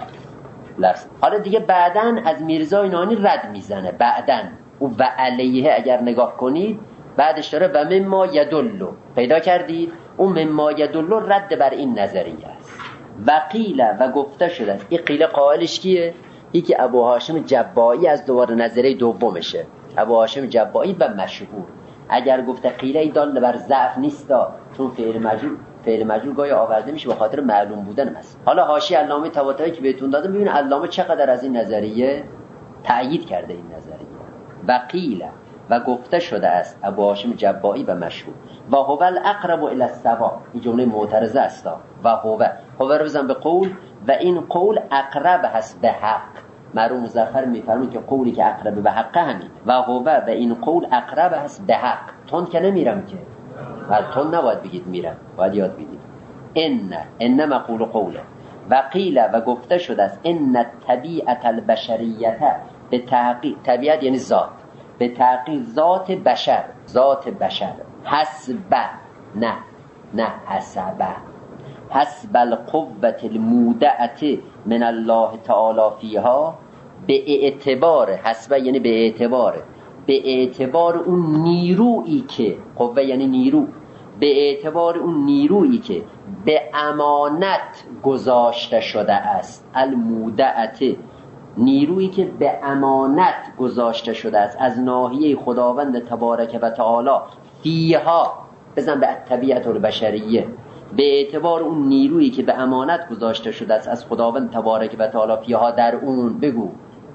Speaker 1: لفظ. حالا دیگه بعدن از میرزا نانی رد میزنه. بعدن او و علیه اگر نگاه کنید بعدش داره و مما یدلو، پیدا کردید اون مما یدلو رد بر این نظریه است. و قیل و گفته شده است. این قیل قائلش کیه؟ این که ابو هاشم جبائی از دوباره نظریه دومشه. ابو هاشم جبائی و مشهور. اگر گفته قیله دال بر ضعف نیستا، چون فعل مجرور فعل مجرور گاهی آورده میشه به خاطر معلوم بودن مثلا. حالا حاشیه علامه طباطبایی که بهتون دادم ببینید علامه چقدر از این نظریه تأیید کرده. این نظریه و قیل و گفته شده است ابو هاشم جبائی و مشهور و هو الاقرب الی الصواب. این جمله معترضه است. و هو هو رو بزن به قول و این قول اقرب هست به حق. مرحوم مظفر میفرمود که قولی که اقرب به حق همین و هو و این قول اقرب هست به حق. تند که نمیرم که ولی تند نباید بگید میرم، باید یاد بگید. ان ان مقول قوله و قیل و گفته شده است ان طبیعت البشریت به تحقیق، طبیعت یعنی ذات، به تحقیق ذات بشر، ذات بشر حسب نه نه حسب حسب القوة المودعة من الله تعالی فیها، به اعتبار حسب یعنی به اعتبار به اعتبار اون نیرویی که قوه یعنی نیرو، به اعتبار اون نیرویی که به امانت گذاشته شده است. المودعة نیرویی که به امانت گذاشته شده است از ناحیه خداوند تبارک و تعالی فیها، بزن به طبیعت البشریه، به اعتبار اون نیرویی که به امانت گذاشته شده است از خداوند تبارک و تعالی فیها در اون. بگو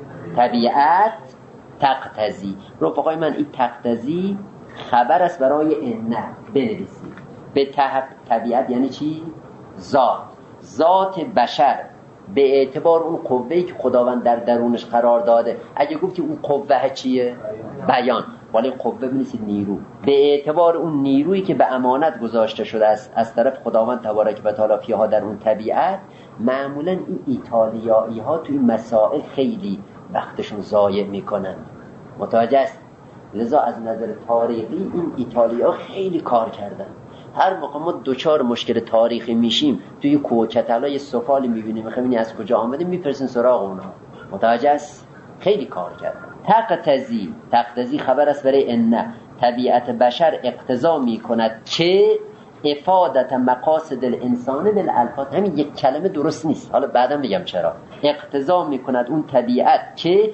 Speaker 1: طبیعت تقتضی. رفقای من این تقتضی خبر است برای ان بنویسید. به تحق طبیعت یعنی چی؟ ذات، ذات بشر به اعتبار اون قوه‌ای که خداوند در درونش قرار داده. اگه گفتی اون قوه چیه؟ بیان. ولی قوه بنویسید نیرو. به اعتبار اون نیرویی که به امانت گذاشته شده است از طرف خداوند تبارک و تعالی فیها در اون طبیعت. معمولا این ایتالیایی ها تو این مسائل خیلی وقتشون ضایع میکنن. متوجه است؟ لذا از نظر تاریخی این ایتالیا خیلی کار کردن. هر موقع ما دوچار مشکل تاریخی میشیم توی کوچتلا یه سفالی میبینیم میخوایم این از کجا آمده میپرسین سراغ اونها. متوجه است؟ خیلی کار کردن. تقتضی تقتضی خبر است برای ان طبیعت بشر اقتضا میکند که افادت مقاصد الانسان بالالفاظ. همین یک کلمه درست نیست، حالا بعدم میگم چرا. اقتضا میکند اون طبیعت که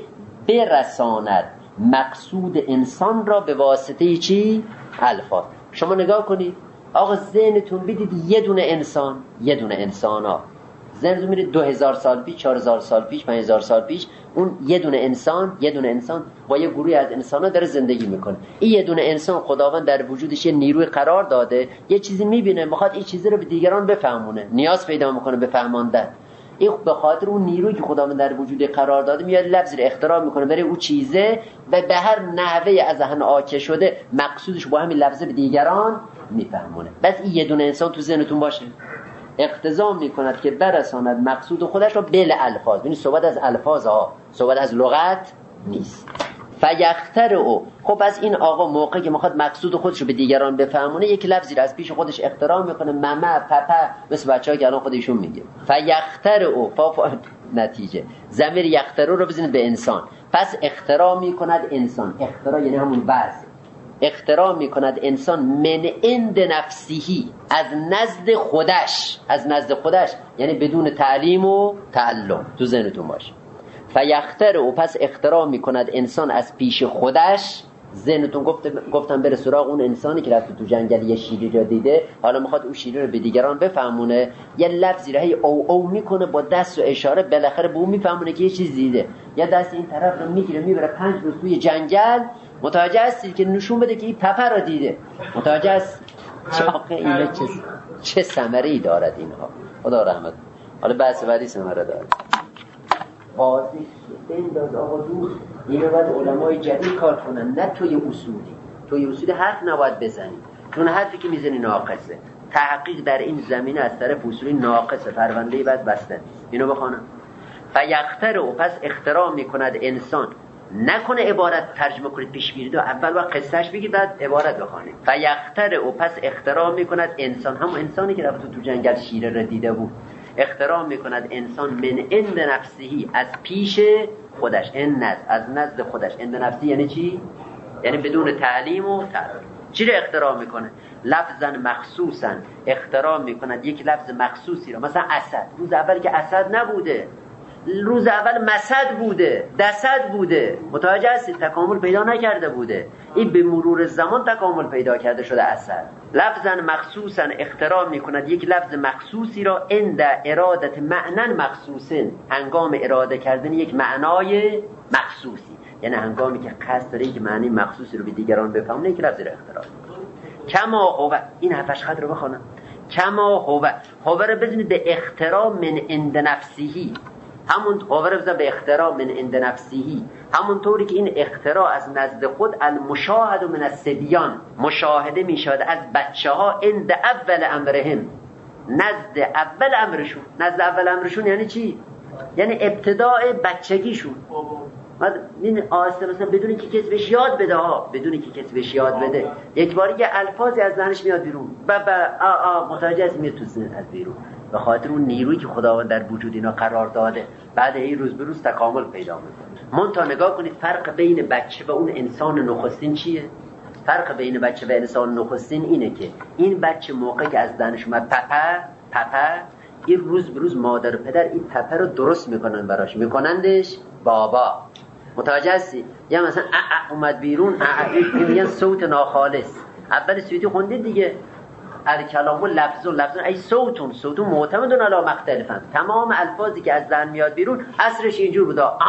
Speaker 1: برساند مقصود انسان را به واسطه چی؟ الفاظ. شما نگاه کنید آقا ذهنتون بدید یه دونه انسان، یه دونه انسان ها ذهنتون میره دو هزار سال پیش، چهار هزار سال پیش، پنج هزار سال پیش، اون یه دونه انسان یه دونه انسان با یه گروهی از انسان ها داره زندگی میکنه. این یه دونه انسان خداوند در وجودش یه نیروی قرار داده، یه چیزی میبینه میخواد این چیزی رو به دیگران بفهمونه، نیاز پیدا میکنه به فهماندن. این به خاطر اون نیرویی که خداوند در وجود قرار داده میاد لفظی رو اختراع میکنه برای اون چیزه و به هر نحوه از ذهن آکه شده مقصودش با همین لفظ به دیگران میفهمونه. بس این یه دونه انسان تو ذهنتون باشه. اقتضا میکند که برساند مقصود خودش رو بل الفاظ. ببین صحبت از الفاظ ها، صحبت از لغت نیست. فیختر او. خب از این آقا موقع که میخواد مقصود خودش رو به دیگران بفهمونه یک لفظی رو از پیش خودش اختراع میکنه، ماما، پپا، مثل بچه‌ها که الان خودشون میگه. فیختر او، فا نتیجه ضمیر یخترو رو بزنید به انسان، پس اختراع میکند انسان. اختراع یعنی همون وضع. اختراع میکند انسان من عند نفسیهی، از نزد خودش. از نزد خودش یعنی بدون تعلیم و تعلم. تو ذهنتون باشه. فیختر او، پس اختراع میکند انسان از پیش خودش. ذهنتون گفتم بره سراغ اون انسانی که رفته تو جنگل یه شیری را دیده، حالا میخواد اون شیری رو به دیگران بفهمونه، یه لفظی رو هی او او میکنه با دست و اشاره، بالاخره به اون میفهمونه که یه چیز دیده. یا دست این طرف رو میگیره میبره پنج روز توی جنگل، متوجه هستید که نشون بده که این پپه را دیده. متوجه هست چاقه اینا چه چه ثمره‌ای دارد اینها. خدا رحمت. حالا بحث بعدی ثمره داره. واضح بنداز آقا دوست، اینو باید علمای جدید کار کنن، نه توی اصولی. توی اصولی حرف نباید بزنی، چون حرفی که میزنی ناقصه. تحقیق در این زمینه از طرف اصولی ناقصه، پرونده‌ای باید بسته. اینو بخونم. فیختر او، پس اختراع میکند انسان. نکنه عبارت ترجمه کنید پیش گیرید، اول وقت قصهش بگید بعد عبارت بخونید. فیختر او، پس اختراع میکند انسان، هم انسانی که رفت تو جنگل شیره را دیده بود. اختراع میکند انسان من عند نفسهی، از پیش خودش. ان نزد، از نزد خودش. عند نفسی یعنی چی؟ یعنی بدون تعلیم و تعلم. چی رو اختراع میکنه؟ لفظا مخصوصا، اختراع میکند یک لفظ مخصوصی رو. مثلا اسد، روز اول که اسد نبوده، روز اول مسد بوده، دسد بوده. متوجه هستید؟ تکامل پیدا نکرده بوده. این به مرور زمان تکامل پیدا کرده شده اسد. لفظا مخصوصا، اختراع میکند یک لفظ مخصوصی را عند ارادت معنن مخصوصن، هنگام اراده کردن یک معنای مخصوصی، یعنی هنگامی که قصد داره یک معنی مخصوصی رو به دیگران بفهمونه یک لفظی رو اختراع میکنه. کما هو، این هفتش خط رو بخونم. کما هو، هو رو بزنید به اختراع من عند نفسیهی، همون هو رو بزنید به اختراع من عند نفسیهی، همون طوری که این اختراع از نزد خود المشاهد من الصبیان، مشاهده می شود از بچه ها عند اول امرهم، نزد اول امرشون. نزد اول امرشون یعنی چی؟ یعنی ابتداء بچگیشون. این آسته مثلا بدون که کسی بهش یاد بده ها، بدون که کسی بهش یاد بده، یک باری که الفاظی از ذهنش میاد بیرون، بابا آ آ متوجه است میاد تو ذهن از بیرون، به خاطر اون نیرویی که خداوند در وجود اینا قرار داده. بعد این روز به روز تکامل پیدا میکنه. من تا نگاه کنید فرق بین بچه و اون انسان نخستین چیه؟ فرق بین بچه و انسان نخستین اینه که این بچه موقعی که از دهنش اومد پپه پپه، این روز به روز مادر و پدر این پپه رو درست میکنن براش، میکنندش بابا. متوجه هستی؟ یا مثلا ا ا اومد بیرون، ا میگن صوت ناخالص. اول سویتی خوندید دیگه، الکلام و لفظ و لفظ ای صوتون صوتون معتمدون علی مختلفن. تمام الفاظی که از ذهن میاد بیرون اصلش اینجور بوده، آ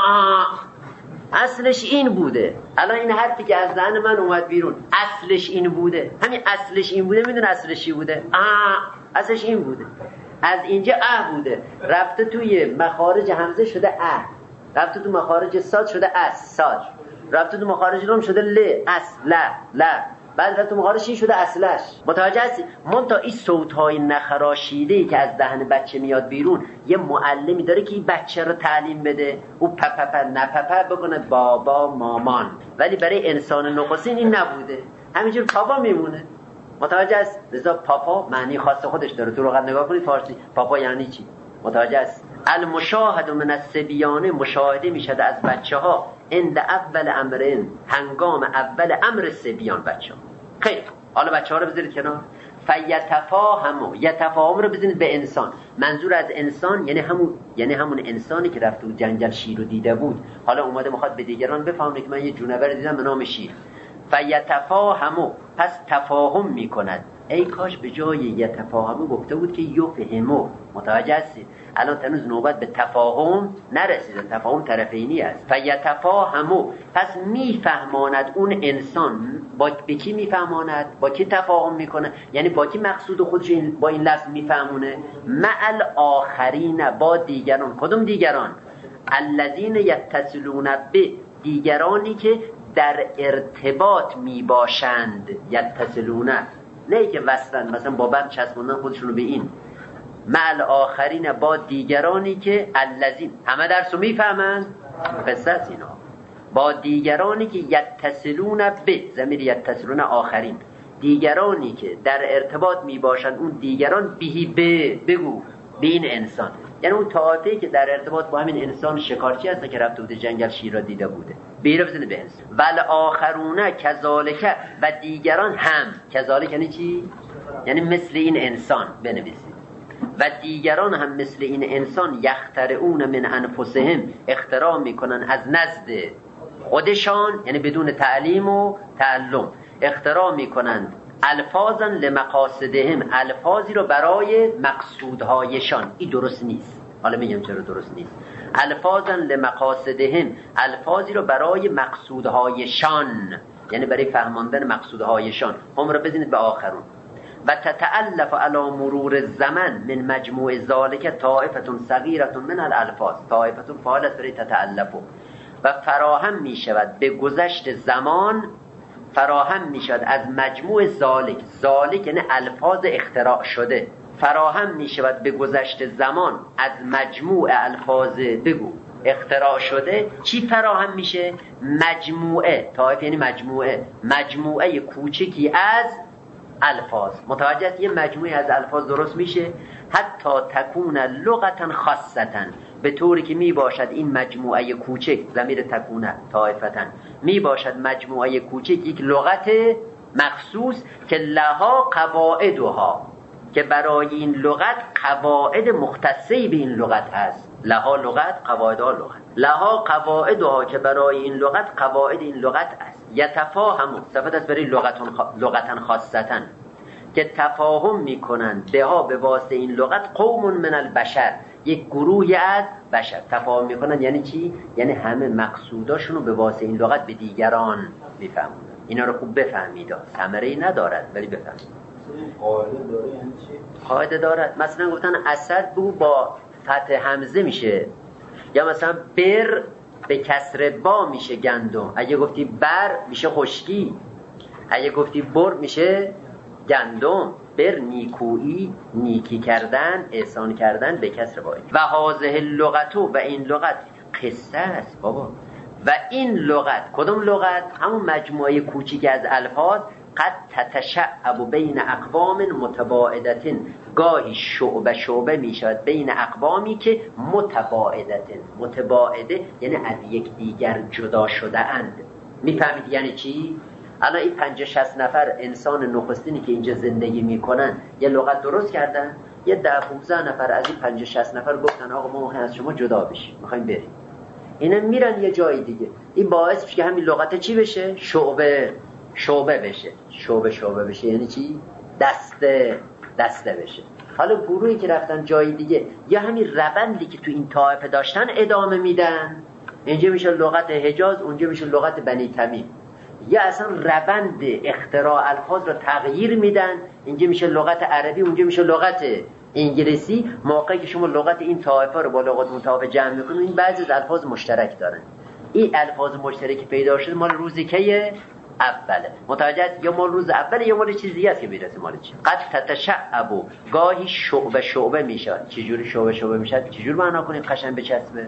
Speaker 1: اصلش این بوده. الان این حرفی که از ذهن من اومد بیرون اصلش این بوده، همین اصلش این بوده. میدون اصلش چی بوده؟ آ اصلش این بوده. از اینجا اه بوده، رفته توی مخارج همزه شده اه، رفته تو مخارج صاد شده اس صاد، رفته تو مخارج لام شده ل اس ل ل، بعد رفته تو مخارج این شده اصلش. متوجه هستی؟ من تا این صوت‌های نخراشیده‌ای که از دهن بچه میاد بیرون، یه معلمی داره که این بچه رو تعلیم بده، او پپپ نپپ بکنه بابا مامان. ولی برای انسان نخستین این نبوده، همینجور پاپا میمونه. متوجه است؟ لذا پاپا معنی خاص خودش داره. تو لغت نگاه کنید فارسی پاپا یعنی چی؟ متوجه است؟ المشاهد من الصبیان، مشاهده میشد از بچه ها عند اول امرن، هنگام اول امر صبیان بچه ها. خیلی حالا بچه ها رو بذارید کنار. فیتفاهمو، یتفاهم رو بزنید به انسان. منظور از انسان یعنی همون یعنی همون انسانی که رفت و جنگل شیر رو دیده بود، حالا اومده میخواد به دیگران بفهمونه که من یه جونور دیدم به نام شیر. فیتفاهمو، پس تفاهم میکند. ای کاش به جای یتفاهمو گفته بود که یفهمو. متوجه هستید؟ الان تنوز نوبت به تفاهم نرسیده، تفاهم طرفینی است. فیتفاهمو، پس میفهماند اون انسان. با به کی میفهماند؟ با کی تفاهم میکنه؟ یعنی با کی مقصود خودش با این لفظ میفهمونه؟ مع الاخرین، با دیگران. کدوم دیگران؟ الذین یتصلون به، دیگرانی که در ارتباط میباشند. یتصلون، نه که وصلن، مثلا با بند چسبوندن خودشونو به این. مع آخرین، با دیگرانی که الذین، همه درسو میفهمند. قصه اینا با دیگرانی که یتصلون به، ضمیر یتصلون آخرین، دیگرانی که در ارتباط می باشند، اون دیگران بهی به، بگو به این انسان، یعنی اون طائفه‌ای که در ارتباط با همین انسان شکارچی هست که رفته بوده جنگل شیر را دیده بوده، بیره بزنه به انسان. ول آخرون کذالک، و دیگران هم، کذالک یعنی چی؟ یعنی مثل این انسان بنویسید. و دیگران هم مثل این انسان یخترعون من انفسهم، اختراع میکنن از نزد خودشان، یعنی بدون تعلیم و تعلم، اختراع میکنند الفاظا لمقاصدهم، الفاظی رو برای مقصودهایشان. این درست نیست، حالا میگم چرا درست نیست. الفاظا لمقاصدهم، الفاظی رو برای مقصودهایشان، یعنی برای فهماندن مقصودهایشان. هم رو بزنید به آخرون. و تتألف علی مرور الزمن من مجموع ذالک طائفة صغیرة من الالفاظ، طائفة فعالت برای تتألف، و فراهم می شود به گذشت زمان، فراهم می شود از مجموع ذالک، ذالک یعنی الفاظ اختراع شده، فراهم می شود به گذشت زمان از مجموع الفاظ بگو اختراع شده. چی فراهم میشه؟ مجموعه، طائفه یعنی مجموعه، مجموعه کوچکی از الفاظ. متوجه است؟ یه مجموعه از الفاظ درست میشه حتی تکون لغتا خاصتا، به طوری که می باشد این مجموعه کوچک، ضمیر تکون طائفتا، می باشد مجموعه کوچک یک لغت مخصوص که لها قواعدها، که برای این لغت قواعد مختصی به این لغت هست. لها لغت، قواعدها لغت، لها قواعدها که برای این لغت قواعد این لغت است. یتفاهم، صفت است برای لغتا خاصتا، که تفاهم میکنند بها به واسطه این لغت قوم من البشر، یک گروهی از بشر تفاهم میکنند. یعنی چی؟ یعنی همه مقصوداشونو به واسطه این لغت به دیگران میفهمند. اینا رو خوب بفهمید، ثمره‌ای ندارد ولی بفهمید.
Speaker 4: قاعده داره یعنی چی؟
Speaker 1: قاعده دارد. مثلا گفتن اسد بو با فتح همزه میشه، یا مثلا بر به کسر با میشه گندم. اگه گفتی بر میشه خشکی، اگه گفتی بر میشه گندم. بر نیکویی، نیکی کردن، احسان کردن به کسر با. و هذه اللغتو، و این لغت قصه است بابا. و این لغت، کدوم لغت؟ همون مجموعه کوچیک از الفاظ. قد تتشعب بین اقوام متباعدتن، گاهی شعبه شعبه می شود بین اقوامی که متباعدتن، متباعده یعنی از یک دیگر جدا شده اند. میفهمید یعنی چی؟ الان این پنجاه شصت نفر انسان نخستینی که اینجا زندگی میکنن یه لغت درست کردن، یه ده پونزده نفر از این پنجاه شصت نفر گفتن آقا ما میخوایم از شما جدا بشیم، میخوایم بریم. اینا میرن یه جای دیگه. این باعث میشه که همین لغت چی بشه؟ شعبه شعبه بشه. شعبه شعبه بشه یعنی چی؟ دسته دسته بشه. حالا گروهی که رفتن جای دیگه یا همین روندی که تو این طائفه داشتن ادامه میدن، اینجا میشه لغت حجاز، اونجا میشه لغت بنی تمیم. یا اصلا روند اختراع الفاظ رو تغییر میدن، اینجا میشه لغت عربی، اونجا میشه لغت انگلیسی. موقعی که شما لغت این طائفه رو با لغت متعاقب جمع میکنید، این بعضی از الفاظ مشترک دارن. این الفاظ مشترکی پیدا شده مال روزی که اوله. متوجه است؟ یا مال روز اوله یا مال چیزی است که میرسه مال چی. قد تتشعب، گاهی شعبه شعبه میشه. چه جوری شعبه شعبه میشه؟ چه جور معنا کنید قشنگ بچسبه؟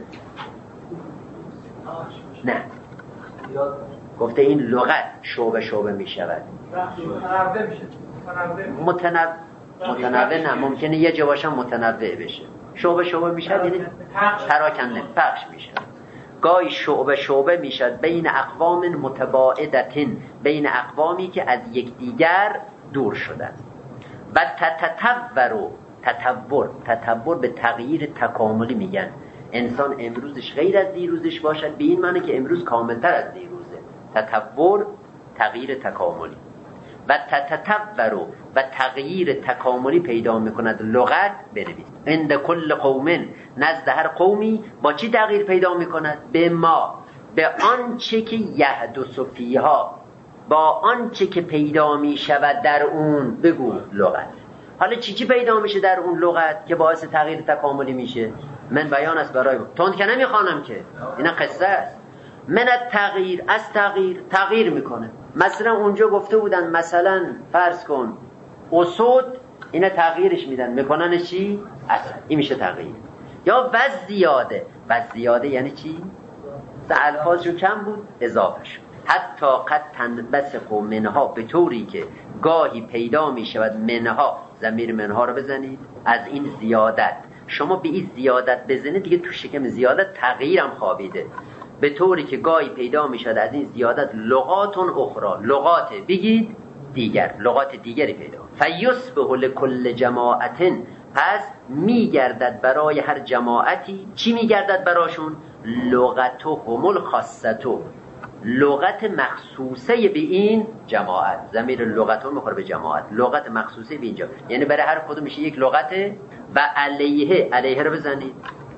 Speaker 1: نه، گفته این لغت شعبه شعبه میشود.
Speaker 2: متنوع میشه.
Speaker 1: متنوع متنوع نه، ممکنه یه جا باشم متنوع بشه. شعبه شعبه میشه یعنی پراکنده، پخش میشه. گاهی شعبه شعبه میشد بین اقوام متباعدتن، بین اقوامی که از یکدیگر دور شدند. و تتطور، تطور تطور به تغییر تکاملی میگن. انسان امروزش غیر از دیروزش باشد، به این معنی که امروز کاملتر از دیروزه. تطور تغییر تکاملی. و تتطور و تغییر تکاملی پیدا میکند لغت. بنویس عند کل قوم، نزد هر قومی با چی تغییر پیدا میکند؟ به ما، به آنچه که یحدث فیها، با آنچه که پیدا میشود در اون. بگو لغت. حالا چی چی پیدا میشه در اون لغت که باعث تغییر تکاملی میشه؟ من بیان است برای تند که نمیخوانم که، اینا قصه است. من تغییر، از تغییر، تغییر میکنه. مثلا اونجا گفته بودن مثلا فرض کن اسود، اینا تغییرش میدن میکنن چی؟ اسد. این میشه تغییر. یا وز زیاده. وز زیاده یعنی چی؟ الفاظشون کم بود اضافه شد. حتی قد تنبسق منها، به طوری که گاهی پیدا می شود منها، ضمیر منها رو بزنید، از این زیادت. شما به این زیادت بزنید دیگه تو شکم زیادت تغییرم خوابیده، به طوری که گاهی پیدا می شود از این زیادت لغاتون اخرى، لغات بگید دیگر، لغات دیگری پیدا. فیصبح لکل جماعت، پس میگردد برای هر جماعتی، چی میگردد براشون؟ لغتهم الخاصتو، لغت مخصوصه به این جماعت. ضمیر لغتهم میخوره به جماعت، لغت مخصوصه به اینجا، یعنی برای هر کدوم میشه یک لغت. و علیه، علیه رو بزنید،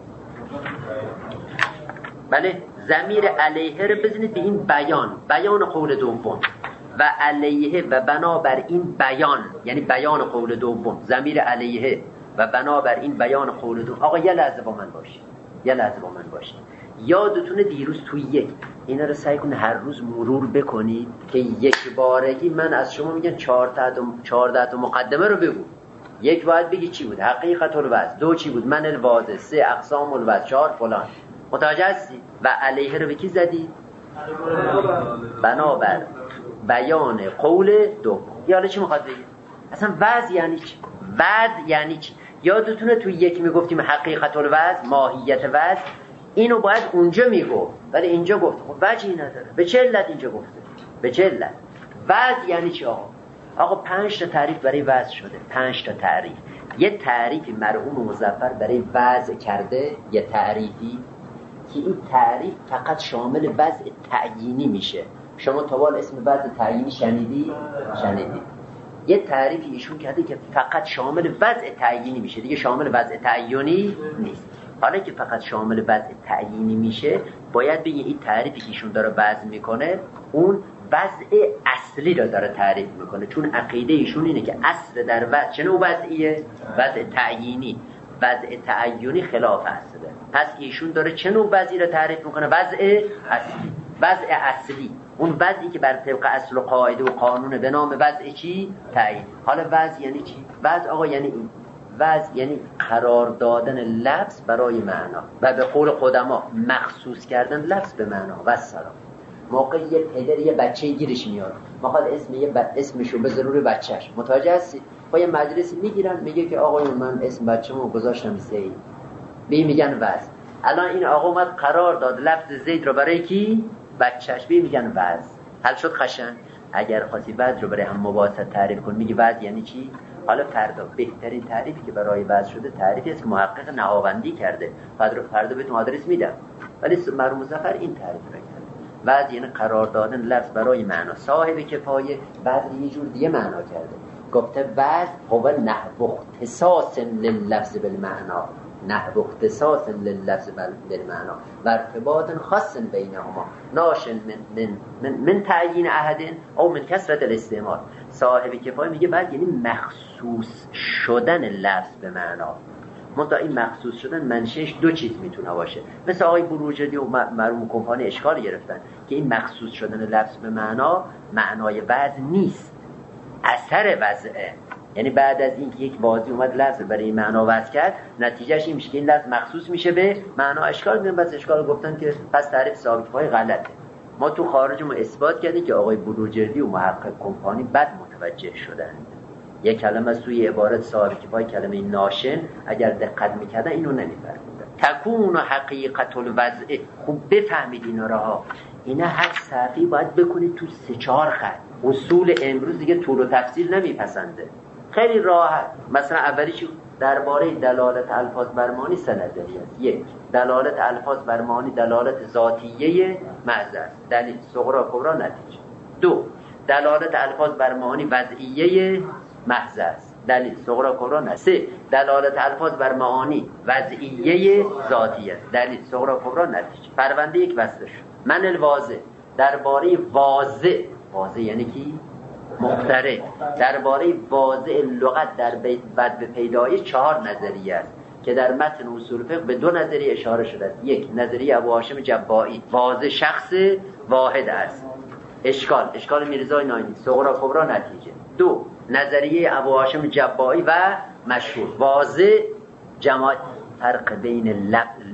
Speaker 1: بله ضمیر علیه رو بزنید به این بیان، بیان قول دوم. و علیه و بنابر این بیان، یعنی بیان قول دوم، ضمیر علیه و بنابر این بیان قول دوم. آقا یه لحظه با من باشید، یه لحظه با من باشید. یادتونه دیروز توی یک اینا رو سعی کنید هر روز مرور بکنید که یک بارگی من از شما میگن چهارده تا مقدمه رو بگو. یک باید بگی چی بود؟ حقیقت الوضع. دو چی بود؟ من الواضح. سه اقسام الوضع. چهار فلان. متوجه هستی؟ و علیه رو به کی زدی؟ بنابر بیان قول دوم. یا چی میخواد بگید؟ اصلا وضع یعنی چی؟ وضع یعنی چی؟ یادتونه توی یک میگفتیم حقیقت الوضع، ماهیت وضع، اینو باید اونجا میگفت ولی اینجا گفت خب وجهی نداره. به چه علت اینجا گفته؟ به چه علت؟ وضع یعنی چی آقا؟ آقا پنج تا تعریف برای وضع شده، پنج تا تعریف. یه تعریفی مرحوم مظفر برای وضع کرده، یه تعریفی که این تعریف فقط شامل وضع تعیینی میشه. شما توال اسم وضع تعیینی شنیدی؟ شنیدی. یه تعریفی ایشون کرده که فقط شامل وضع تعیینی میشه، دیگه شامل وضع تعیینی نیست. حالا که فقط شامل وضع تعیینی میشه، باید بگی این تعریفی که ایشون داره وضع میکنه اون وضع اصلی رو داره تعریف میکنه، چون عقیده ایشون اینه که اصل در وضع چه نوع وضعیه؟ وضع تعیینی. وضع تعیینی خلاف اصله. پس ایشون داره چه نوع وضعی رو تعریف میکنه؟ وضع اصلی. وضع اصلی اون وضعی که بر طبق اصل و قاعده و قانون به نام وضع چی؟ تعیین. حالا وضع یعنی چی؟ وضع آقا یعنی این. وضع یعنی قرار دادن لفظ برای معنا و به قول قدما مخصوص کردن لفظ به معنا. و سلام. موقع یه پدر یه بچه گیرش میاره، میخواد اسم یه ب... اسمشو به ضرور بچهش، متوجه هستی؟ با یه مجلسی میگیرن میگه که آقای من اسم بچه‌مو گذاشتم زید، بی میگن وضع. الان این آقا اومد قرار داد لفظ زید رو برای کی؟ بچهش، بی میگن وضع. حل شد قشنگ. اگر خواستی وضع رو برای هم مباحثه تعریف کن میگی وضع یعنی چی؟ حالا فردا بهترین تعریفی که برای وضع شده تعریفی است که محقق نهاوندی کرده، فردا فردا بهتون آدرس میدم، ولی مرحوم مظفر این تعریف رو کرده. وضع یعنی قرار دادن لفظ برای معنا. صاحب کفایه وضع یه جور دیگه معنا کرده، گفته وضع هو نحو اختصاص لللفظ بالمعنا، نحو اختصاص لللفظ بالمعنا و ارتباط خاص بینهما ناشن من من من, من تعیین احد او من کثرت الاستعمال. صاحب کفایه میگه بعد یعنی مخصوص شدن لفظ به معنا. منتها این مخصوص شدن منشأش دو چیز میتونه باشه. مثل آقای بروجردی و مرحوم کمپانی اشکال گرفتن که این مخصوص شدن لفظ به معنا معنای وضع نیست، اثر وضعه. یعنی بعد از اینکه یک واضی اومد لفظ برای این معنا وضع کرد، نتیجهش این میشه که این لفظ مخصوص میشه به معنا. اشکال میگن بس اشکال گفتن که پس تعریف صاحب کفایه غلطه. ما تو خارج ما اثبات کردیم که آقای بروجردی و محقق کمپانی بد متوجه شدند. یک کلمه از توی عبارت صاحب کفایه کلمه ناشن اگر دقت میکردن اینو نمیفهمیدن. تکون حقیقت الوضع. خوب بفهمید اینا را ها. اینا هر صفحه‌ای باید بکنید تو سه چهار خط. اصول امروز دیگه طول و تفصیل نمیپسنده، خیلی راحت. مثلا اولیش درباره دلالت الفاظ بر معانی سه نظریه است. یک، دلالت الفاظ بر معانی دلالت ذاتیه محض است، دلیل صغرا کبرا نتیجه. دو، دلالت الفاظ بر معانی وضعیه محض است، دلیل صغرا کبرا نتیجه. سه، دلالت الفاظ بر معانی وضعیه ذاتیه است، دلیل صغرا کبرا نتیجه. پرونده یک بسته شد. من الواضح درباره واضح، واضح یعنی کی؟ مخترع. درباره واضع لغت در بد به پیدایش چهار نظریه است که در متن اصول فقه به دو نظریه اشاره شده است. یک، نظریه ابو هاشم جبائی، واضع شخص واحد است، اشکال اشکال میرزای ناینی، صغرا کبرا نتیجه. دو، نظریه ابو هاشم جبائی و مشهور، واضع جماعت. فرق بین لفظ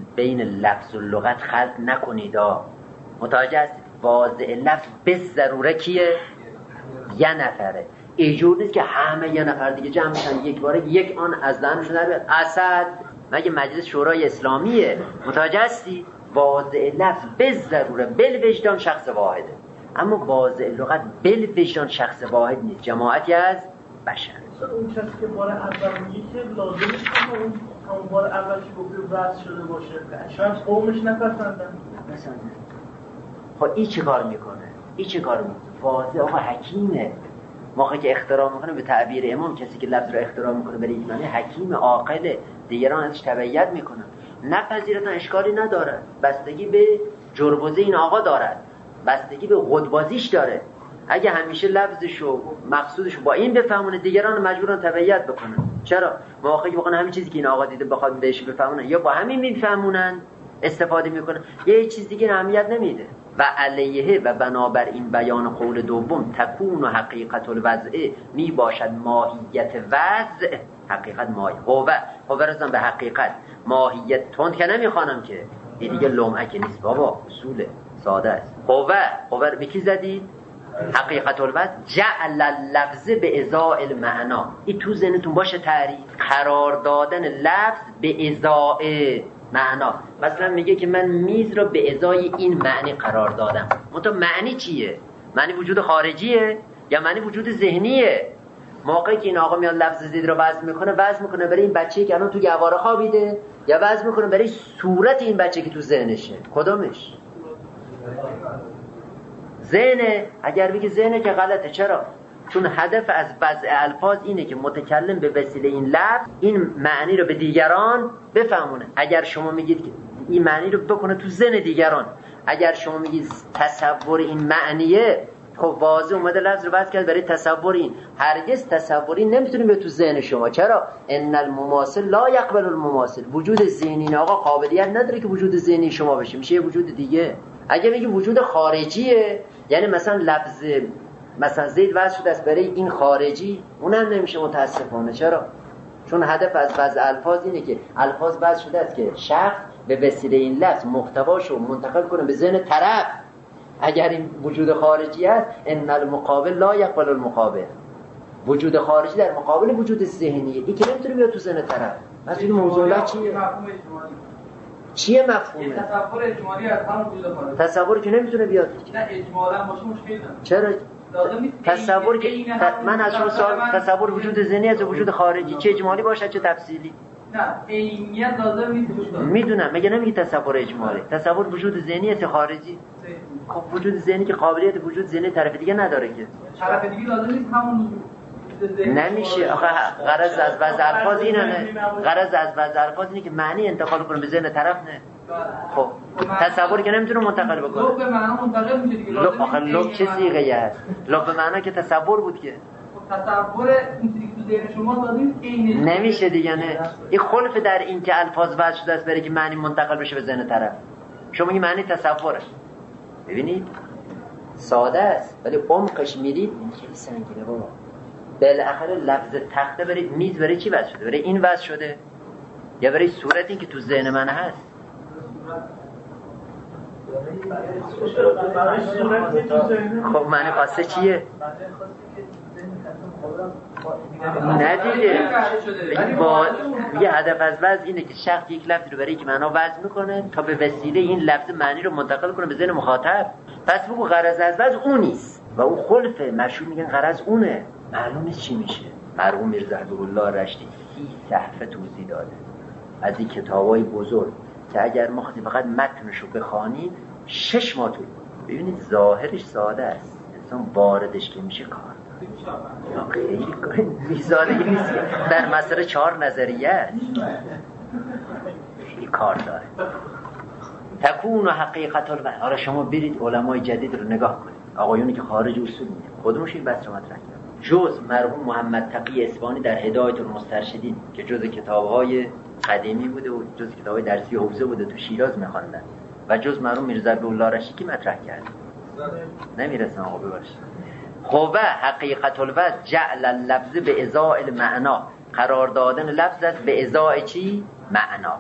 Speaker 1: بین لفظ و لغت خلط نکنید. متوجه هستید؟ واضع لفظ به ضروره کیه؟ یه نفره. اینجور نیست که همه یه نفر دیگه جمع میشن یک باره یک آن از دهنشون در بیاد. اسد مگه مجلس شورای اسلامیه؟ متوجه هستی؟ واضع لفظ به ضروره بل وجدان شخص واحده، اما واضع لغت بل وجدان شخص واحد نیست، جماعتی از بشر.
Speaker 5: اون کسی که بار اول میگه که لازم نیست که اون همون بار اول که گفته وضع شده باشه، شاید قومش نپسندن.
Speaker 1: مثلا خب این چه کار میکنه؟ این چه کار میکنه؟ واضح آقا حکیمه. موقعی که اختراع میکنه به تعبیر امام، کسی که لفظ رو اختراع میکنه برای این معنی حکیم عاقله، دیگران ازش تبعیت میکنن. نپذیرتن اشکالی نداره، بستگی به جربوزه این آقا دارد، بستگی به قدبازیش داره. اگه همیشه لفظشو مقصودشو با این بفهمونه، دیگران مجبورن تبعیت بکنن. چرا؟ موقعی که واقعا همین چیزی که این آقا دیده بخواد بهش بفهمونن، یا با همین میفهمونن استفاده میکنن، یه چیز دیگه اهمیت نمیده. و علیه و بنابر این بیان قول دوم تکون و حقیقت الوضع می باشد ماهیت وضع، حقیقت ماهی قوه قوه رزن به حقیقت ماهیت تند که نمیخوانم که این دیگه لمعه که نیست بابا، اصول ساده است. قوه قوه رو به کی زدید؟ حقیقت الوضع جعل اللفظ به ازاء المعنا. این تو ذهنتون باشه تعریف، قرار دادن لفظ به ازاء معنا. مثلا میگه که من میز رو به ازای این معنی قرار دادم. منتها معنی چیه؟ معنی وجود خارجیه یا معنی وجود ذهنیه؟ موقعی که این آقا میاد لفظ زید رو وضع میکنه، وضع میکنه برای این بچه‌ای که الان تو گواره خوابیده، یا وضع میکنه برای صورت این بچه که تو ذهنشه؟ کدومش؟ ذهنه. اگر بگی ذهنه که غلطه. چرا؟ چون هدف از وضع الفاظ اینه که متکلم به وسیله این لفظ این معنی رو به دیگران بفهمونه. اگر شما میگید که این معنی رو بکنه تو ذهن دیگران، اگر شما میگید تصور این معنیه، خب واضح اومده لفظ رو وضع کرد برای تصور این. هرگز تصوری نمیتونه به تو ذهن شما. چرا؟ ان المماثل لا یقبل المماثل. وجود ذهنی این آقا قابلیت نداره که وجود ذهنی شما بشه، میشه یه وجود دیگه. اگه میگی وجود خارجیه، یعنی مثلا لفظ مثلا زید وضع شده است برای این خارجی، اونم نمیشه متاسفانه. چرا؟ چون هدف از وضع الفاظ اینه که الفاظ وضع شده است که شخص به وسیله این لفظ محتواشو منتقل کنه به ذهن طرف. اگر این وجود خارجی است، ان المقابل لا یقبل المقابل. وجود خارجی در مقابل وجود ذهنیه، این که نمیتونه بیاد تو ذهن طرف. پس این موضوعات چیه؟ چیه مفهومه؟
Speaker 2: تصور اجمالی از همون وجود خارجی.
Speaker 1: تصوری که نمیتونه بیاد.
Speaker 2: نه اجمالا باشه مشکلی نداره.
Speaker 1: چرا؟ تصور که من از شما سوال تصور وجود ذهنی از وجود خارجی چه اجمالی باشه چه تفصیلی؟
Speaker 2: نه عینیت لازم نیست وجود داره.
Speaker 1: میدونم، مگه نمیگی تصور اجمالی؟ تصور وجود ذهنی است خارجی؟ خب وجود ذهنی که قابلیت وجود ذهنی طرف دیگه نداره که.
Speaker 2: طرف دیگه لازم نیست همون
Speaker 1: نمیشه. آخه غرض از وضع الفاظ اینه نه. غرض از وضع الفاظ اینه که معنی انتقال کنه به ذهن طرف نه. خب تصوری که نمیتونه منتقل بکنه.
Speaker 2: لب به معنا منتقل میشه دیگه.
Speaker 1: لب آخه لب چه صیغه‌ای است؟ لب به معنا که تصور بود که.
Speaker 2: تصور اون چیزی که تو ذهن شما لازم عینی
Speaker 1: نمیشه دیگه. نه این خلف در این که الفاظ وضع شده است برای که معنی منتقل بشه به ذهن طرف. شما میگی معنی تصوره. ببینید ساده است ولی عمقش میرید خیلی سنگینه بابا. بالاخره لفظ تخته برای میز برای چی وضع شده؟ برای این وضع شده یا برای صورتی که تو ذهن من هست؟ خب معنی خواسته چیه؟ نه دیگه. با یه هدف از وضع اینه که شخص یک لفظ رو برای که معنا وضع میکنه تا به وسیله این لفظ معنی رو منتقل کنه به ذهن مخاطب. پس بگو غرض از وضع اون نیست و اون خلفه. مشهور میگن غرض اونه. معلوم نیست چی میشه. مرحوم میرزا حبیب‌الله رشتی سی صفحه توضیح داده از این کتابای بزرگ که اگر ما خواستیم فقط متنش رو بخوانیم شش ماه طول بود. ببینید ظاهرش ساده است، انسان واردش که میشه کار داره. خیلی بیزادگی نیست در مسئله چهار نظریه است. خیلی کار داره. تکون و حقیقت الوضع. آره شما برید علمای جدید رو نگاه کنید، آقایونی که خارج اصول میده خودموش این بحث رو مطرح کردن. جز مرحوم محمد تقی اصفهانی در هدایت المسترشدین که جز کتاب‌های قدیمی بوده و جز کتاب‌های درسی حوزه بوده تو شیراز می‌خواندن و جز مرحوم میرزا حبیب‌الله رشتی مطرح کرد. نمیرسن آقا ببخشید. خب حقیقت الوضع جعل اللفظ به ازاء المعنا، قرار دادن لفظ است به ازاء چی؟ معنا.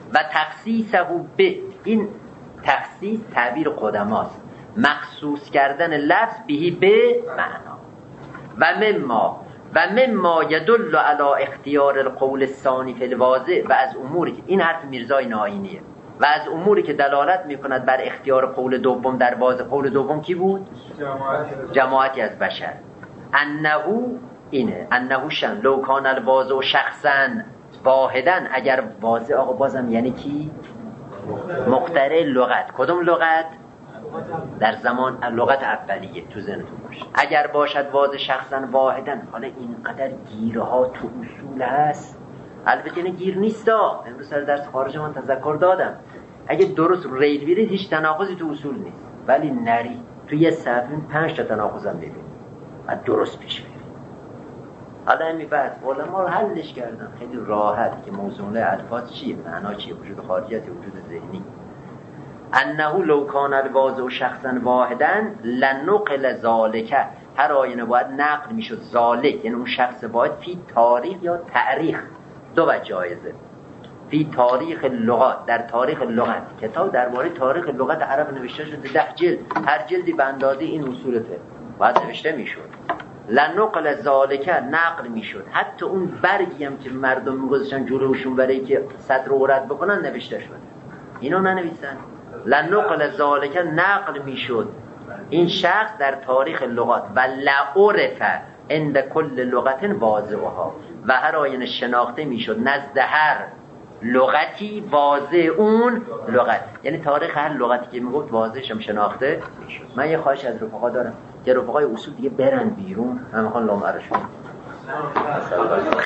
Speaker 1: و تخصیصه به، این تخصیص تعبیر قدماست، مخصوص کردن لفظ بهی به معنا. و مما و مما یدل علی اختیار القول الثانی فی الواضع، و از اموری که این حرف میرزای ناینیه، و از اموری که دلالت میکند بر اختیار قول دوم در واضع. قول دوم کی بود؟
Speaker 3: جماعت.
Speaker 1: جماعتی از بشر. انه اینه، انه شن لو کان الواضع شخصا واحدا، اگر واضع آقا بازم یعنی کی؟ مخترع لغت. کدوم لغت؟ در زمان لغت اولیه، تو ذهنتون باشه. اگر باشد واضع شخصا واحدا، حالا اینقدر گیره ها تو اصول هست، البته این گیر نیست ها، امروز سر درس خارج من تذکر دادم، اگه درست ریل بیرید هیچ تناقضی تو اصول نیست، ولی نری تو یه صفحه پنج تا تناقض هم ببینید و درست پیش برید. حالا این میفهد علما رو حلش کردن خیلی راحت که موضوع الفاظ چیه، معنا چیه، وجود خارجیت، وجود ذهنی. انه لو کان الواضع شخصا واحدا لنقل ذالک، هر آینه باید نقل میشد ذالک، یعنی اون شخص باید فی تاریخ یا تاریخ، دو وجه جایزه. فی تاریخ لغات، در تاریخ لغت، کتاب درباره تاریخ لغت عرب نوشته شده، ده جلد، هر جلدی به اندازه این اصول فقه باید نوشته میشد. لنقل ذالک، نقل میشد، حتی اون برگی هم که مردم میگذاشتن جلوشون برای که صدر عورت بکنن نوشته شده، اینو ننویسن. لنقل ذالک، نقل میشد این شخص در تاریخ لغات، و لعرف عند کل لغت واضعها، و هر آینه شناخته میشد نزد هر لغتی واضع اون لغت، یعنی تاریخ هر لغتی که میگفت واضحش هم شناخته میشد. من یه خواهش از رفقا دارم که رفقای اصول دیگه برن بیرون، من میخوام لامعرشون